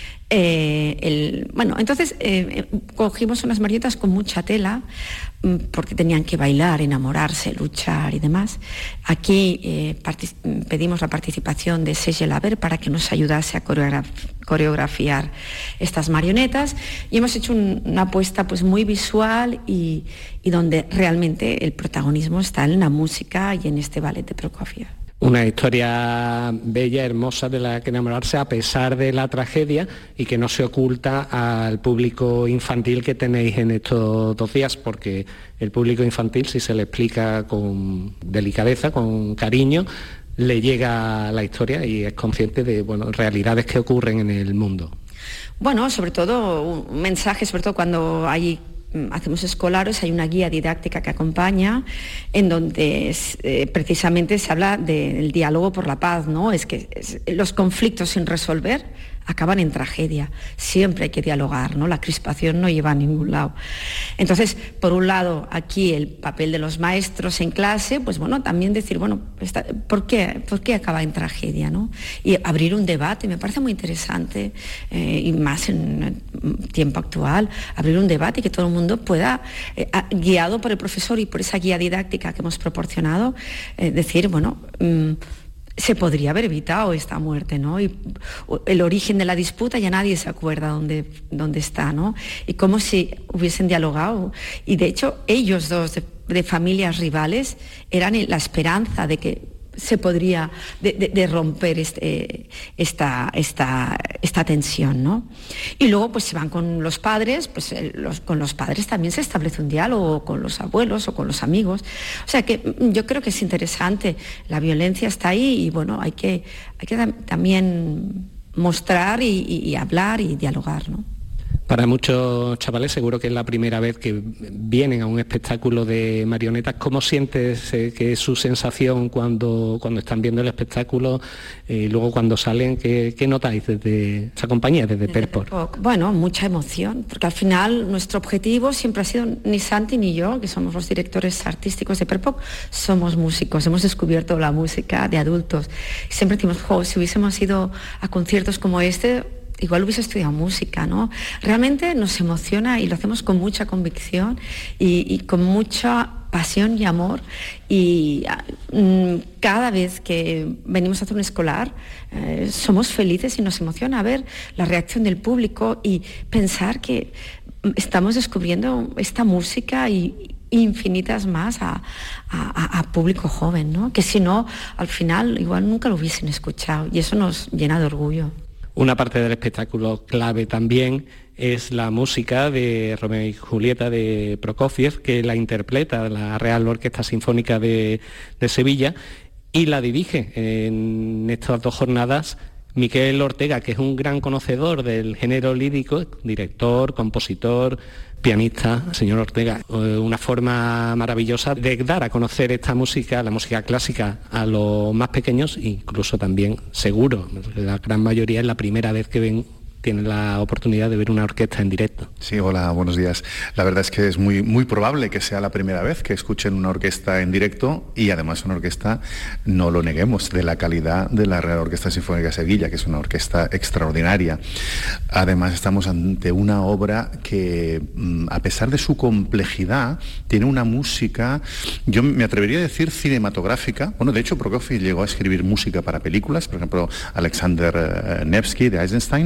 Eh, el, bueno, entonces eh, cogimos unas marionetas con mucha tela, porque tenían que bailar, enamorarse, luchar y demás. Aquí eh, pedimos la participación de Serge Laver para que nos ayudase a coreograf coreografiar estas marionetas, y hemos hecho un, una apuesta pues muy visual y, y donde realmente el protagonismo está en la música y en este ballet de Prokofiev. Una historia bella, hermosa, de la que enamorarse a pesar de la tragedia, y que no se oculta al público infantil que tenéis en estos dos días, porque el público infantil, si se le explica con delicadeza, con cariño, le llega la historia y es consciente de, bueno, realidades que ocurren en el mundo. Bueno, sobre todo un mensaje, sobre todo cuando hay... hacemos escolares, hay una guía didáctica que acompaña, en donde eh, precisamente se habla del diálogo por la paz, ¿no? Es que es, los conflictos sin resolver acaban en tragedia. Siempre hay que dialogar, ¿no? La crispación no lleva a ningún lado. Entonces, por un lado, aquí el papel de los maestros en clase, pues bueno, también decir, bueno, esta, ¿por qué, por qué acaba en tragedia, ¿no? Y abrir un debate, me parece muy interesante, eh, y más en el tiempo actual, abrir un debate y que todo el mundo pueda, eh, guiado por el profesor y por esa guía didáctica que hemos proporcionado, eh, decir, bueno... Mmm, se podría haber evitado esta muerte, ¿no? Y el origen de la disputa ya nadie se acuerda dónde, dónde está, ¿no? Y como si hubiesen dialogado. Y de hecho, ellos dos, de, de familias rivales, eran la esperanza de que se podría de, de, de romper este, esta, esta, esta tensión, ¿no? Y luego pues se van con los padres, pues los, con los padres también se establece un diálogo, con los abuelos o con los amigos. O sea que yo creo que es interesante, la violencia está ahí y bueno, hay que, hay que también mostrar y, y, y hablar y dialogar, ¿no? Para muchos chavales seguro que es la primera vez que vienen a un espectáculo de marionetas. ¿Cómo sientes eh, que es su sensación cuando, cuando están viendo el espectáculo y eh, luego cuando salen? ¿Qué, qué notáis desde esa compañía, desde, desde Perpor? Bueno, mucha emoción, porque al final nuestro objetivo siempre ha sido, ni Santi ni yo, que somos los directores artísticos de Perpor, somos músicos, hemos descubierto la música de adultos. Siempre decimos, jo, si hubiésemos ido a conciertos como este, igual hubiese estudiado música, ¿no? Realmente nos emociona y lo hacemos con mucha convicción y, y con mucha pasión y amor, y mm, cada vez que venimos a hacer un escolar eh, somos felices y nos emociona ver la reacción del público y pensar que estamos descubriendo esta música y infinitas más a, a, a público joven, ¿no? Que si no, al final igual nunca lo hubiesen escuchado, y eso nos llena de orgullo. Una parte del espectáculo clave también es la música de Romeo y Julieta de Prokofiev, que la interpreta la Real Orquesta Sinfónica de, de Sevilla, y la dirige en estas dos jornadas Miquel Ortega, que es un gran conocedor del género lírico, director, compositor, pianista. Señor Ortega, una forma maravillosa de dar a conocer esta música, la música clásica, a los más pequeños, incluso también, seguro, la gran mayoría es la primera vez que ven, tienen la oportunidad de ver una orquesta en directo. Sí, hola, buenos días. La verdad es que es muy, muy probable que sea la primera vez que escuchen una orquesta en directo, y además una orquesta, no lo neguemos, de la calidad de la Real Orquesta Sinfónica de Sevilla, que es una orquesta extraordinaria. Además estamos ante una obra que, a pesar de su complejidad, tiene una música, yo me atrevería a decir cinematográfica. Bueno, de hecho Prokofiev llegó a escribir música para películas, por ejemplo Alexander Nevsky de Eisenstein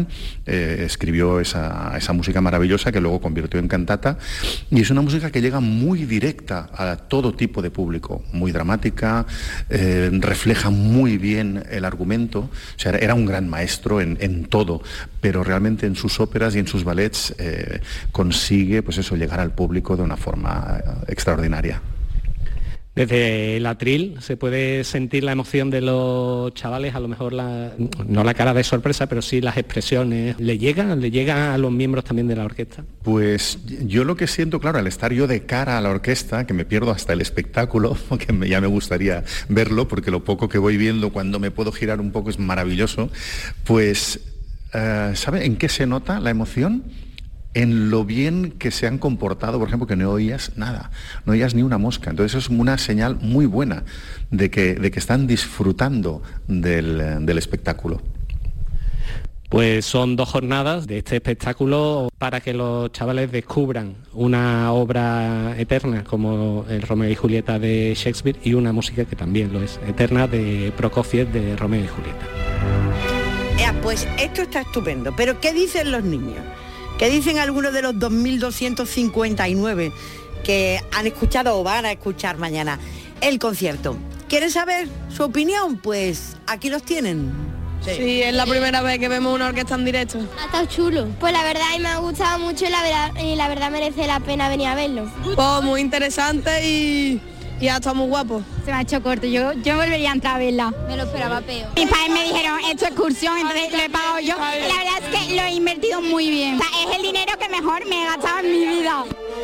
eh, escribió esa, esa música maravillosa que luego convirtió en cantata, y es una música que llega muy directa a todo tipo de público, muy dramática, eh, refleja muy bien el argumento. O sea, era un gran maestro en, en todo, pero realmente en sus óperas y en sus ballets eh, consigue, pues eso, llegar al público de una forma extraordinaria. Desde el atril se puede sentir la emoción de los chavales, a lo mejor la, no la cara de sorpresa, pero sí las expresiones. ¿Le llegan, le llegan a los miembros también de la orquesta? Pues yo lo que siento, claro, al estar yo de cara a la orquesta, que me pierdo hasta el espectáculo, que me, ya me gustaría verlo, porque lo poco que voy viendo cuando me puedo girar un poco es maravilloso, pues, uh, ¿sabe en qué se nota la emoción? En lo bien que se han comportado, por ejemplo, que no oías nada, no oías ni una mosca. Entonces eso es una señal muy buena de que, de que están disfrutando del, del espectáculo. Pues son dos jornadas de este espectáculo para que los chavales descubran una obra eterna como el Romeo y Julieta de Shakespeare y una música que también lo es, eterna, de Prokofiev, de Romeo y Julieta. Ya, pues esto está estupendo, pero ¿qué dicen los niños? ¿Qué dicen algunos de los dos mil doscientos cincuenta y nueve que han escuchado o van a escuchar mañana el concierto? ¿Quieren saber su opinión? Pues aquí los tienen. Sí. sí, es la primera vez que vemos una orquesta en directo. Ha estado chulo. Pues la verdad, me ha gustado mucho y la verdad, y la verdad merece la pena venir a verlo. Pues muy interesante y... y ha estado muy guapo. Se me ha hecho corto, yo, yo volvería a entrar a verla. Me lo esperaba peor. Mis padres me dijeron, esto es excursión, entonces lo he pagado yo. Y la verdad es que lo he invertido muy bien. O sea, es el dinero que mejor me he gastado en mi vida.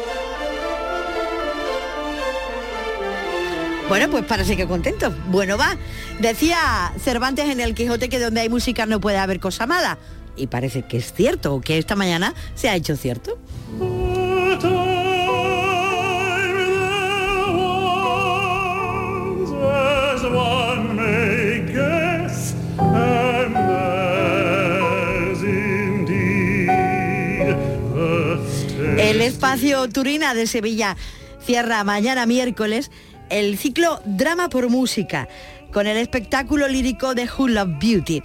Bueno, pues parece que contento. Bueno, va. Decía Cervantes en el Quijote que donde hay música no puede haber cosa mala. Y parece que es cierto, que esta mañana se ha hecho cierto. El espacio Turina de Sevilla cierra mañana miércoles el ciclo Drama por Música con el espectáculo lírico de Who Love Beauty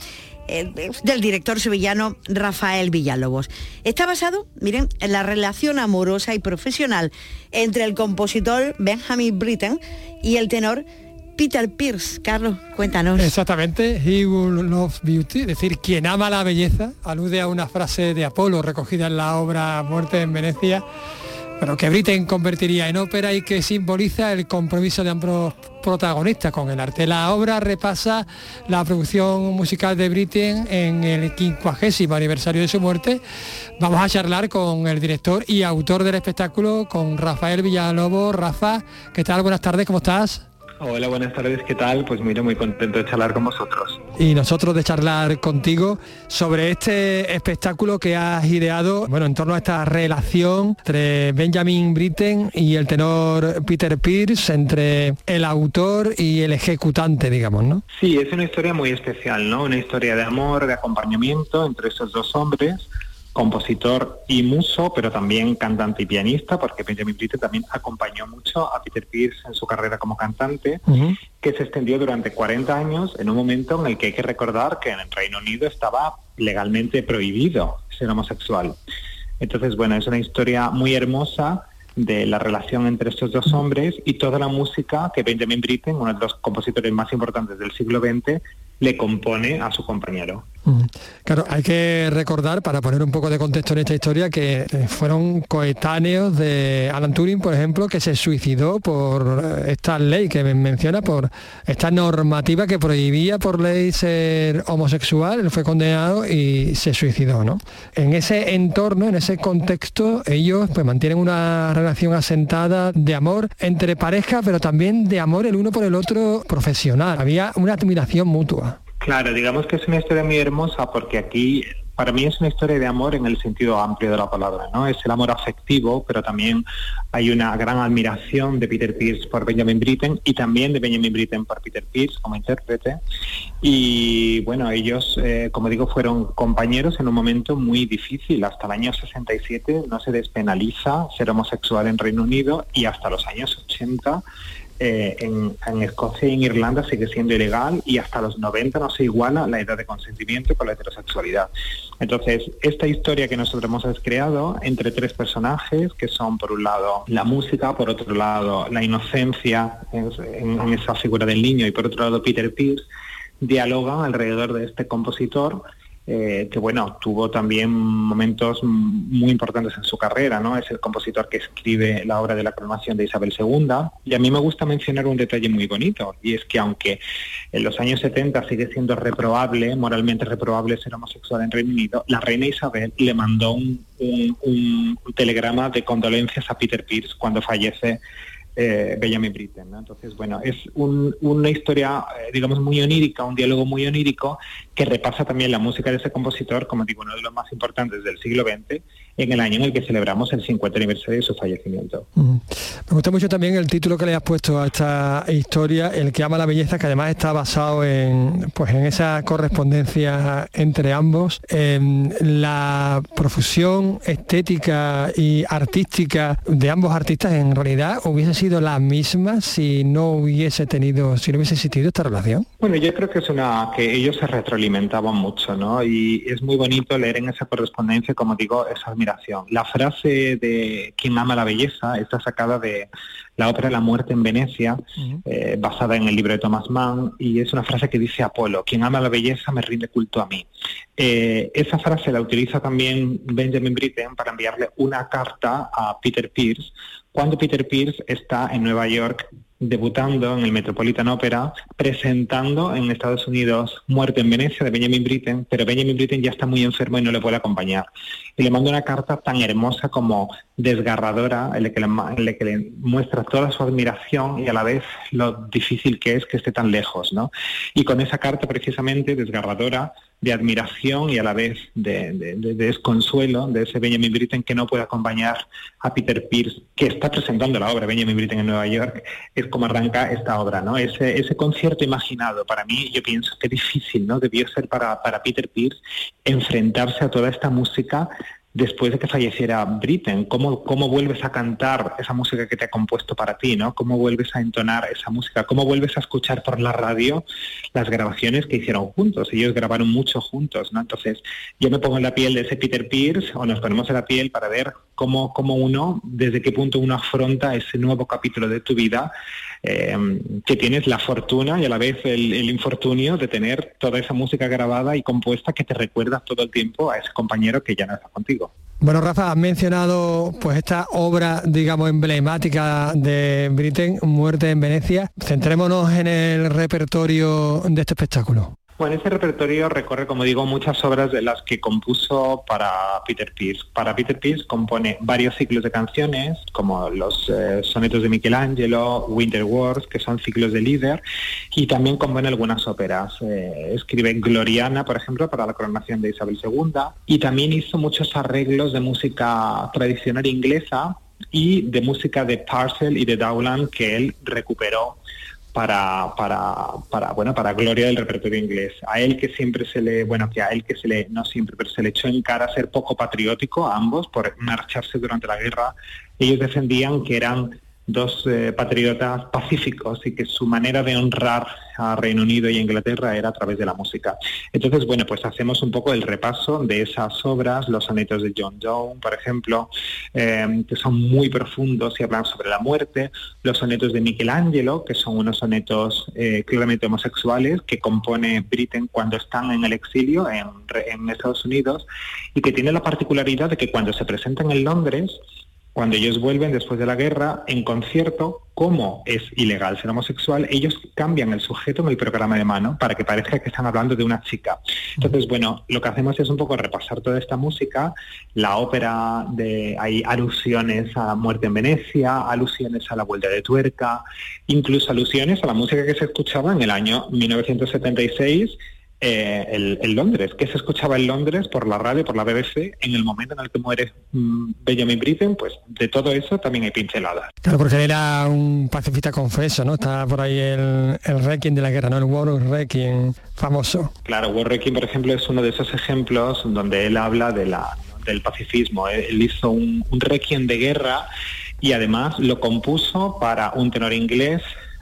del director sevillano Rafael Villalobos. Está basado, miren, en la relación amorosa y profesional entre el compositor Benjamin Britten y el tenor Peter Pears. Carlos, cuéntanos. Exactamente, He Who Loves Beauty, es decir, quien ama la belleza, alude a una frase de Apolo recogida en la obra Muerte en Venecia, pero que Britten convertiría en ópera y que simboliza el compromiso de ambos protagonistas con el arte. La obra repasa la producción musical de Britten en el quincuagésimo aniversario de su muerte. Vamos a charlar con el director y autor del espectáculo, con Rafael Villalobos. Rafa, ¿qué tal? Buenas tardes, ¿cómo estás? Hola, buenas tardes, ¿qué tal? Pues mira, muy contento de charlar con vosotros. Y nosotros de charlar contigo sobre este espectáculo que has ideado, bueno, en torno a esta relación entre Benjamin Britten y el tenor Peter Pears, entre el autor y el ejecutante, digamos, ¿no? Sí, es una historia muy especial, ¿no? Una historia de amor, de acompañamiento entre esos dos hombres, compositor y muso, pero también cantante y pianista, porque Benjamin Britten también acompañó mucho a Peter Pears en su carrera como cantante, uh-huh. que se extendió durante cuarenta años en un momento en el que hay que recordar que en el Reino Unido estaba legalmente prohibido ser homosexual. Entonces, bueno, es una historia muy hermosa de la relación entre estos dos hombres y toda la música que Benjamin Britten, uno de los compositores más importantes del siglo veinte, le compone a su compañero. Claro, hay que recordar, para poner un poco de contexto en esta historia, que fueron coetáneos de Alan Turing, por ejemplo, que se suicidó por esta ley que menciona, por esta normativa que prohibía por ley ser homosexual. Él fue condenado y se suicidó, ¿no? En ese entorno, en ese contexto, ellos pues mantienen una relación asentada de amor entre pareja, pero también de amor el uno por el otro profesional. Había una admiración mutua. Claro, digamos que es una historia muy hermosa porque aquí, para mí es una historia de amor en el sentido amplio de la palabra, ¿no? Es el amor afectivo, pero también hay una gran admiración de Peter Pears por Benjamin Britten y también de Benjamin Britten por Peter Pears como intérprete. Y bueno, ellos, eh, como digo, fueron compañeros en un momento muy difícil. Hasta el año sesenta y siete no se despenaliza ser homosexual en Reino Unido y hasta los años ochenta eh, en, en Escocia y en Irlanda sigue siendo ilegal y hasta los noventa no se iguala la edad de consentimiento con la heterosexualidad. Entonces, esta historia que nosotros hemos creado entre tres personajes, que son por un lado la música, por otro lado la inocencia en, en, en esa figura del niño y por otro lado Peter Pears, dialogan alrededor de este compositor eh, que bueno, tuvo también momentos muy importantes en su carrera, ¿no? Es el compositor que escribe la obra de la coronación de Isabel segunda, y a mí me gusta mencionar un detalle muy bonito, y es que aunque en los años setenta sigue siendo reprobable, moralmente reprobable ser homosexual en Reino Unido, la reina Isabel le mandó un, un, un telegrama de condolencias a Peter Pears cuando fallece Eh, Benjamin Britten, ¿no? Entonces, bueno, es un, una historia, eh, digamos, muy onírica, un diálogo muy onírico que repasa también la música de ese compositor, como digo, uno de los más importantes del siglo veinte, en el año en el que celebramos el cincuenta aniversario de su fallecimiento. Mm. Me gusta mucho también el título que le has puesto a esta historia, El que ama la belleza, que además está basado en, pues, en esa correspondencia entre ambos, en la profusión estética y artística de ambos artistas en realidad hubiese sido la misma si no hubiese tenido, si no hubiese existido esta relación. Bueno, yo creo que es una que ellos se retroalimentaban mucho, ¿no? Y es muy bonito leer en esa correspondencia, como digo, esa admiración. La frase de quien ama la belleza está sacada de la ópera La muerte en Venecia, uh-huh. eh, basada en el libro de Thomas Mann, y es una frase que dice Apolo: quien ama la belleza me rinde culto a mí. Eh, esa frase la utiliza también Benjamin Britten para enviarle una carta a Peter Pears, cuando Peter Pears está en Nueva York debutando en el Metropolitan Opera, presentando en Estados Unidos Muerte en Venecia de Benjamin Britten, pero Benjamin Britten ya está muy enfermo y no le puede acompañar. Y le manda una carta tan hermosa como desgarradora, en la que le, en la que le muestra toda su admiración y a la vez lo difícil que es que esté tan lejos, ¿no? Y con esa carta precisamente desgarradora, de admiración y a la vez de, de, de, de desconsuelo de ese Benjamin Britten que no puede acompañar a Peter Pears, que está presentando la obra Benjamin Britten en Nueva York, es como arranca esta obra, ¿no? Ese, ese concierto imaginado, para mí, yo pienso que difícil, ¿no? Debió ser para, para Peter Pears enfrentarse a toda esta música después de que falleciera Britten. ¿Cómo, cómo vuelves a cantar esa música que te ha compuesto para ti, ¿no? ¿Cómo vuelves a entonar esa música? ¿Cómo vuelves a escuchar por la radio las grabaciones que hicieron juntos? Ellos grabaron mucho juntos, ¿no? Entonces, yo me pongo en la piel de ese Peter Pears, o nos ponemos en la piel para ver cómo, cómo uno, desde qué punto uno afronta ese nuevo capítulo de tu vida, eh, que tienes la fortuna y a la vez el, el infortunio de tener toda esa música grabada y compuesta que te recuerda todo el tiempo a ese compañero que ya no está contigo. Bueno, Rafa, has mencionado pues esta obra, digamos, emblemática de Britten, Muerte en Venecia. Centrémonos en el repertorio de este espectáculo. Bueno, ese repertorio recorre, como digo, muchas obras de las que compuso para Peter Pears. Para Peter Pears compone varios ciclos de canciones, como los eh, sonetos de Michelangelo, Winter Wars, que son ciclos de Lieder, y también compone algunas óperas. Eh, escribe Gloriana, por ejemplo, para la coronación de Isabel segunda, y también hizo muchos arreglos de música tradicional inglesa y de música de Purcell y de Dowland que él recuperó para para para bueno para gloria del repertorio inglés. A él que siempre se le bueno que a él que se le no siempre pero se le echó en cara ser poco patriótico a ambos por marcharse durante la guerra. Ellos defendían que eran dos eh, patriotas pacíficos y que su manera de honrar a Reino Unido y Inglaterra era a través de la música. Entonces, bueno, pues hacemos un poco el repaso de esas obras, los sonetos de John Donne, por ejemplo, eh, que son muy profundos y hablan sobre la muerte, los sonetos de Michelangelo, que son unos sonetos eh, claramente homosexuales, que compone Britten cuando están en el exilio en, en Estados Unidos, y que tiene la particularidad de que cuando se presentan en Londres, cuando ellos vuelven después de la guerra, en concierto, como es ilegal ser homosexual, ellos cambian el sujeto en el programa de mano para que parezca que están hablando de una chica. Entonces, bueno, lo que hacemos es un poco repasar toda esta música, la ópera, de hay alusiones a Muerte en Venecia, alusiones a La Vuelta de Tuerca, incluso alusiones a la música que se escuchaba en el año mil novecientos setenta y seis, Eh, el, el Londres, que se escuchaba en Londres por la radio, por la B B C, en el momento en el que muere mmm, Benjamin Britten. Pues de todo eso también hay pinceladas. Claro, porque él era un pacifista confeso, ¿no? Está por ahí el, el Requiem de la guerra, ¿no? El War Requiem famoso. Claro, War Requiem, por ejemplo, es uno de esos ejemplos donde él habla de la, del pacifismo. Él hizo un, un Requiem de guerra y además lo compuso para un tenor inglés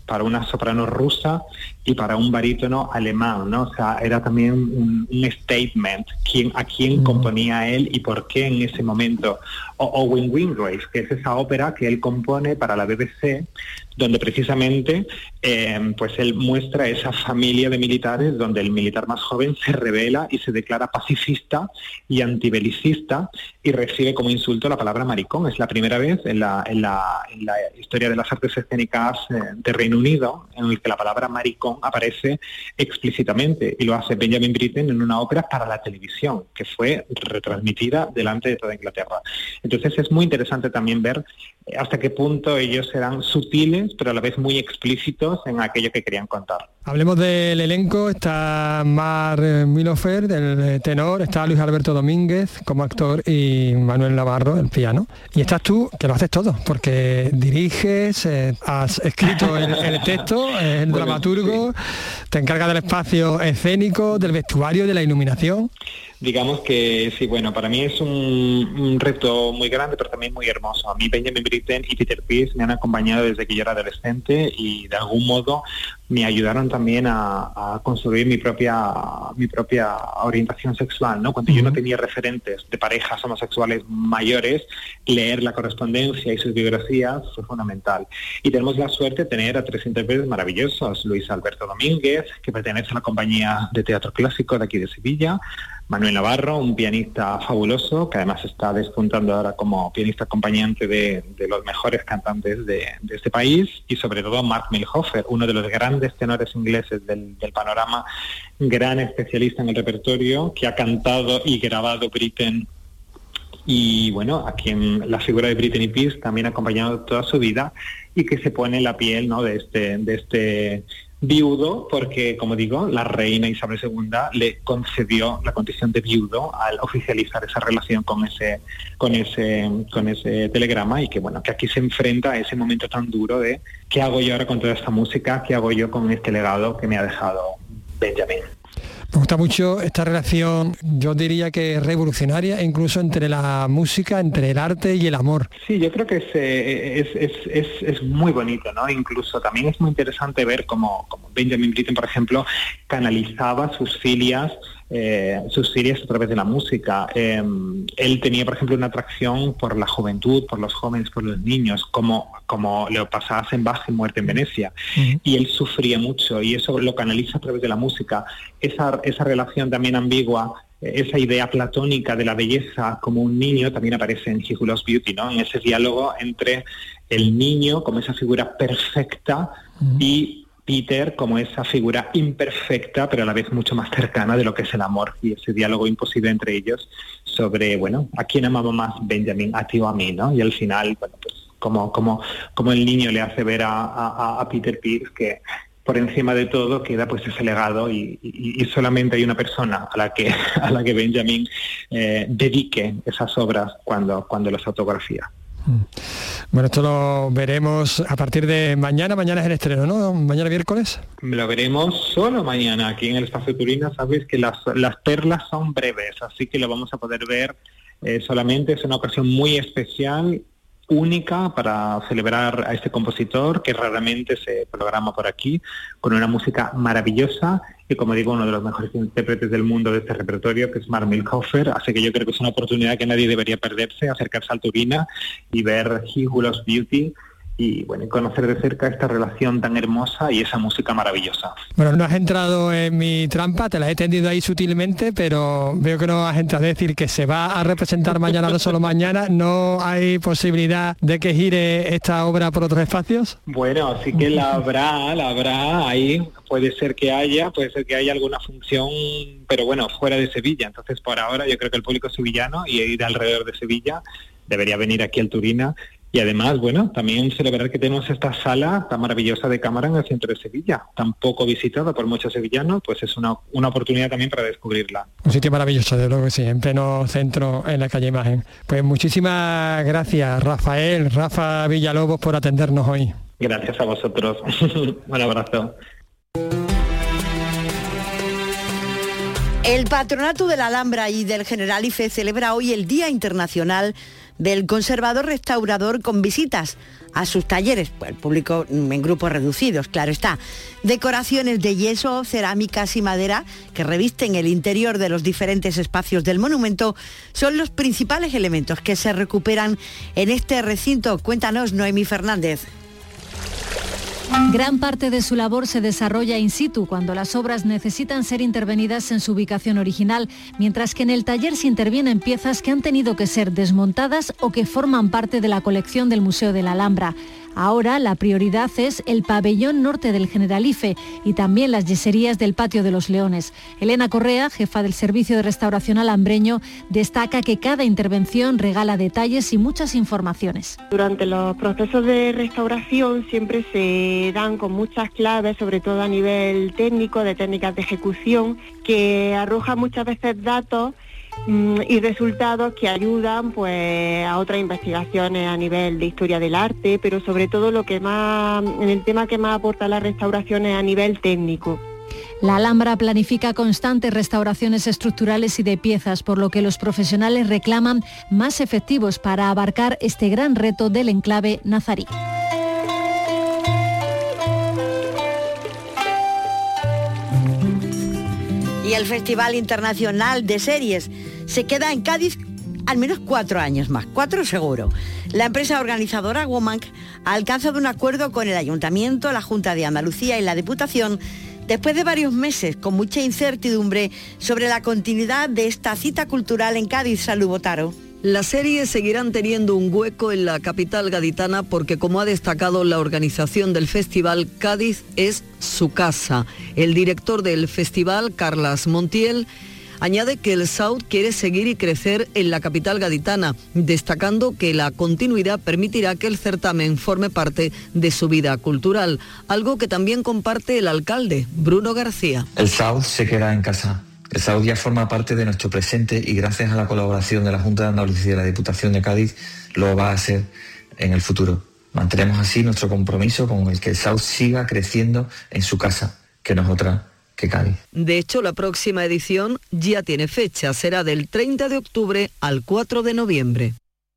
para una soprano rusa y para un barítono alemán, ¿no? O sea, era también un, un statement quién, a quién componía él y por qué en ese momento. O Owen Wingrave, que es esa ópera que él compone para la B B C, donde precisamente eh, pues él muestra esa familia de militares donde el militar más joven se rebela y se declara pacifista y antibelicista y recibe como insulto la palabra maricón. Es la primera vez en la, en la, en la historia de las artes escénicas eh, de Reino Unido en el que la palabra maricón aparece explícitamente, y lo hace Benjamin Britten en una ópera para la televisión que fue retransmitida delante de toda Inglaterra. Entonces es muy interesante también ver hasta qué punto ellos eran sutiles, pero a la vez muy explícitos en aquello que querían contar. Hablemos del elenco. Está Marc Milofer, del tenor, está Luis Alberto Domínguez como actor y Manuel Navarro, el piano. Y estás tú, que lo haces todo, porque diriges, eh, has escrito el, el texto, eh, el bueno, dramaturgo, sí. Te encargas del espacio escénico, del vestuario, de la iluminación. Digamos que sí, bueno, para mí es un, un reto muy grande, pero también muy hermoso. A mí Benjamin Britten y Peter Pears me han acompañado desde que yo era adolescente y de algún modo me ayudaron también a, a construir mi propia mi propia orientación sexual, ¿no? Cuando uh-huh. yo no tenía referentes de parejas homosexuales mayores, leer la correspondencia y sus biografías fue fundamental. Y tenemos la suerte de tener a tres intérpretes maravillosos: Luis Alberto Domínguez, que pertenece a la compañía de teatro clásico de aquí de Sevilla; Manuel Navarro, un pianista fabuloso, que además está despuntando ahora como pianista acompañante de, de los mejores cantantes de, de este país; y sobre todo Marc Milhofer, uno de los grandes tenores ingleses del, del panorama, gran especialista en el repertorio, que ha cantado y grabado Britten, y bueno, a quien la figura de Britney Spears también ha acompañado toda su vida, y que se pone en la piel, ¿no?, de este de este viudo, porque, como digo, la reina Isabel segunda le concedió la condición de viudo al oficializar esa relación con ese con ese con ese telegrama, y que bueno, que aquí se enfrenta a ese momento tan duro de ¿qué hago yo ahora con toda esta música? ¿Qué hago yo con este legado que me ha dejado Benjamin? Me gusta mucho esta relación, yo diría que revolucionaria, incluso entre la música, entre el arte y el amor. Sí, yo creo que es, es, es, es, es muy bonito, ¿no? Incluso también es muy interesante ver cómo, cómo Benjamin Britten, por ejemplo, canalizaba sus filias, eh, sus filias a través de la música. Eh, él tenía, por ejemplo, una atracción por la juventud, por los jóvenes, por los niños, como, como le pasaba en Bach en Muerte en Venecia. Uh-huh. Y él sufría mucho, y eso lo canaliza a través de la música. Esa, esa relación también ambigua, esa idea platónica de la belleza como un niño, también aparece en He Who Loves Beauty, ¿no? En ese diálogo entre el niño como esa figura perfecta uh-huh. y Peter como esa figura imperfecta, pero a la vez mucho más cercana de lo que es el amor, y ese diálogo imposible entre ellos sobre, bueno, ¿a quién amaba más Benjamin? A ti o a mí, ¿no? Y al final, bueno, pues como, como, como el niño le hace ver a, a, a Peter Pears que por encima de todo queda pues ese legado, y, y, y solamente hay una persona a la que a la que Benjamin eh, dedique esas obras cuando, cuando las autografía. Bueno, esto lo veremos a partir de mañana. Mañana es el estreno, ¿no? Mañana miércoles. Lo veremos solo mañana aquí en el Espacio Turina. Sabes que las, las perlas son breves, así que lo vamos a poder ver eh, solamente. Es una ocasión muy especial, única, para celebrar a este compositor que raramente se programa por aquí, con una música maravillosa y, como digo, uno de los mejores intérpretes del mundo de este repertorio, que es Marc Milhofer. Así que yo creo que es una oportunidad que nadie debería perderse, acercarse al Turina y ver He Who Loves Beauty, y bueno, conocer de cerca esta relación tan hermosa y esa música maravillosa. Bueno, no has entrado en mi trampa, te la he tendido ahí sutilmente, pero veo que no has entrado. Es decir, que se va a representar mañana, no solo mañana. ¿No hay posibilidad de que gire esta obra por otros espacios? Bueno, sí que la habrá, la habrá ahí. Puede ser que haya, puede ser que haya alguna función, pero bueno, fuera de Sevilla. Entonces, por ahora, yo creo que el público sevillano y de alrededor de Sevilla debería venir aquí al Turina. Y además, bueno, también celebrar que tenemos esta sala tan maravillosa de cámara en el centro de Sevilla, tan poco visitada por muchos sevillanos, pues es una, una oportunidad también para descubrirla. Un sitio maravilloso, de luego que sí, en pleno centro, en la calle Imagen. Pues muchísimas gracias, Rafael, Rafa Villalobos, por atendernos hoy. Gracias a vosotros. Un abrazo. El Patronato de la Alhambra y del Generalife celebra hoy el Día Internacional del conservador restaurador con visitas a sus talleres, pues el público en grupos reducidos, claro está. Decoraciones de yeso, cerámicas y madera que revisten el interior de los diferentes espacios del monumento son los principales elementos que se recuperan en este recinto. Cuéntanos, Noemí Fernández. Gran parte de su labor se desarrolla in situ, cuando las obras necesitan ser intervenidas en su ubicación original, mientras que en el taller se intervienen piezas que han tenido que ser desmontadas o que forman parte de la colección del Museo de la Alhambra. Ahora la prioridad es el pabellón norte del Generalife y también las yeserías del Patio de los Leones. Elena Correa, jefa del Servicio de Restauración Alhambreño, destaca que cada intervención regala detalles y muchas informaciones. Durante los procesos de restauración siempre se dan con muchas claves, sobre todo a nivel técnico, de técnicas de ejecución, que arrojan muchas veces datos y resultados que ayudan pues a otras investigaciones a nivel de historia del arte, pero sobre todo lo que más, en el tema que más aporta la restauración es a nivel técnico. La Alhambra planifica constantes restauraciones estructurales y de piezas, por lo que los profesionales reclaman más efectivos para abarcar este gran reto del enclave nazarí. Y el Festival Internacional de Series se queda en Cádiz al menos cuatro años más, cuatro seguro. La empresa organizadora Womack ha alcanzado un acuerdo con el Ayuntamiento, la Junta de Andalucía y la Diputación después de varios meses con mucha incertidumbre sobre la continuidad de esta cita cultural en Cádiz. Salud, Botaro. Las series seguirán teniendo un hueco en la capital gaditana porque, como ha destacado la organización del festival, Cádiz es su casa. El director del festival, Carlas Montiel, añade que el Saut quiere seguir y crecer en la capital gaditana, destacando que la continuidad permitirá que el certamen forme parte de su vida cultural, algo que también comparte el alcalde, Bruno García. El Saut se queda en casa. El Saut ya forma parte de nuestro presente y gracias a la colaboración de la Junta de Andalucía y la Diputación de Cádiz lo va a hacer en el futuro. Mantenemos así nuestro compromiso con el que el Saut siga creciendo en su casa, que no es otra que Cádiz. De hecho, la próxima edición ya tiene fecha, será del treinta de octubre al cuatro de noviembre.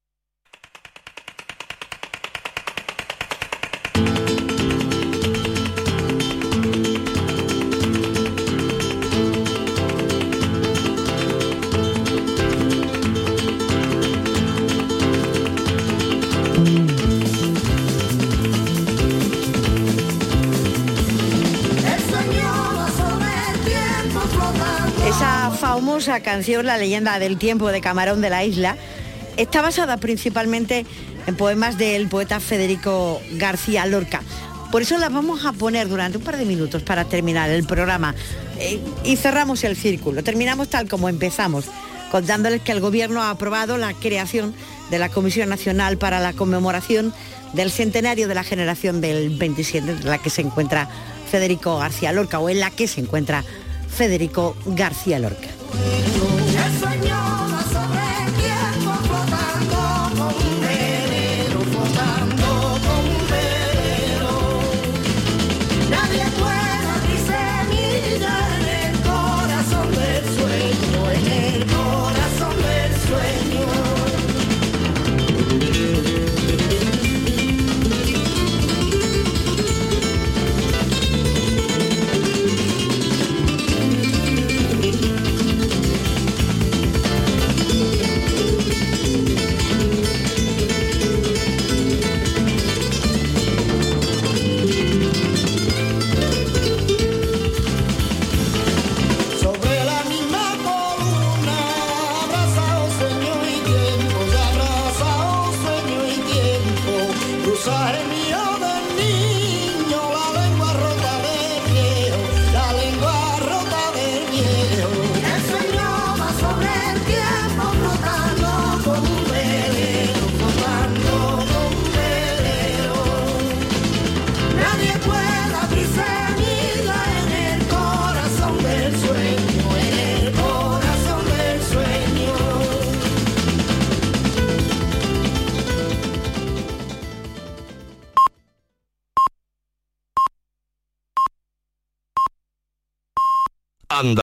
Famosa canción, La leyenda del tiempo de Camarón de la Isla, está basada principalmente en poemas del poeta Federico García Lorca. Por eso las vamos a poner durante un par de minutos para terminar el programa. Eh, y cerramos el círculo, terminamos tal como empezamos, contándoles que el Gobierno ha aprobado la creación de la Comisión Nacional para la conmemoración del centenario de la generación del veintisiete, en la que se encuentra Federico García Lorca, o en la que se encuentra Federico García Lorca.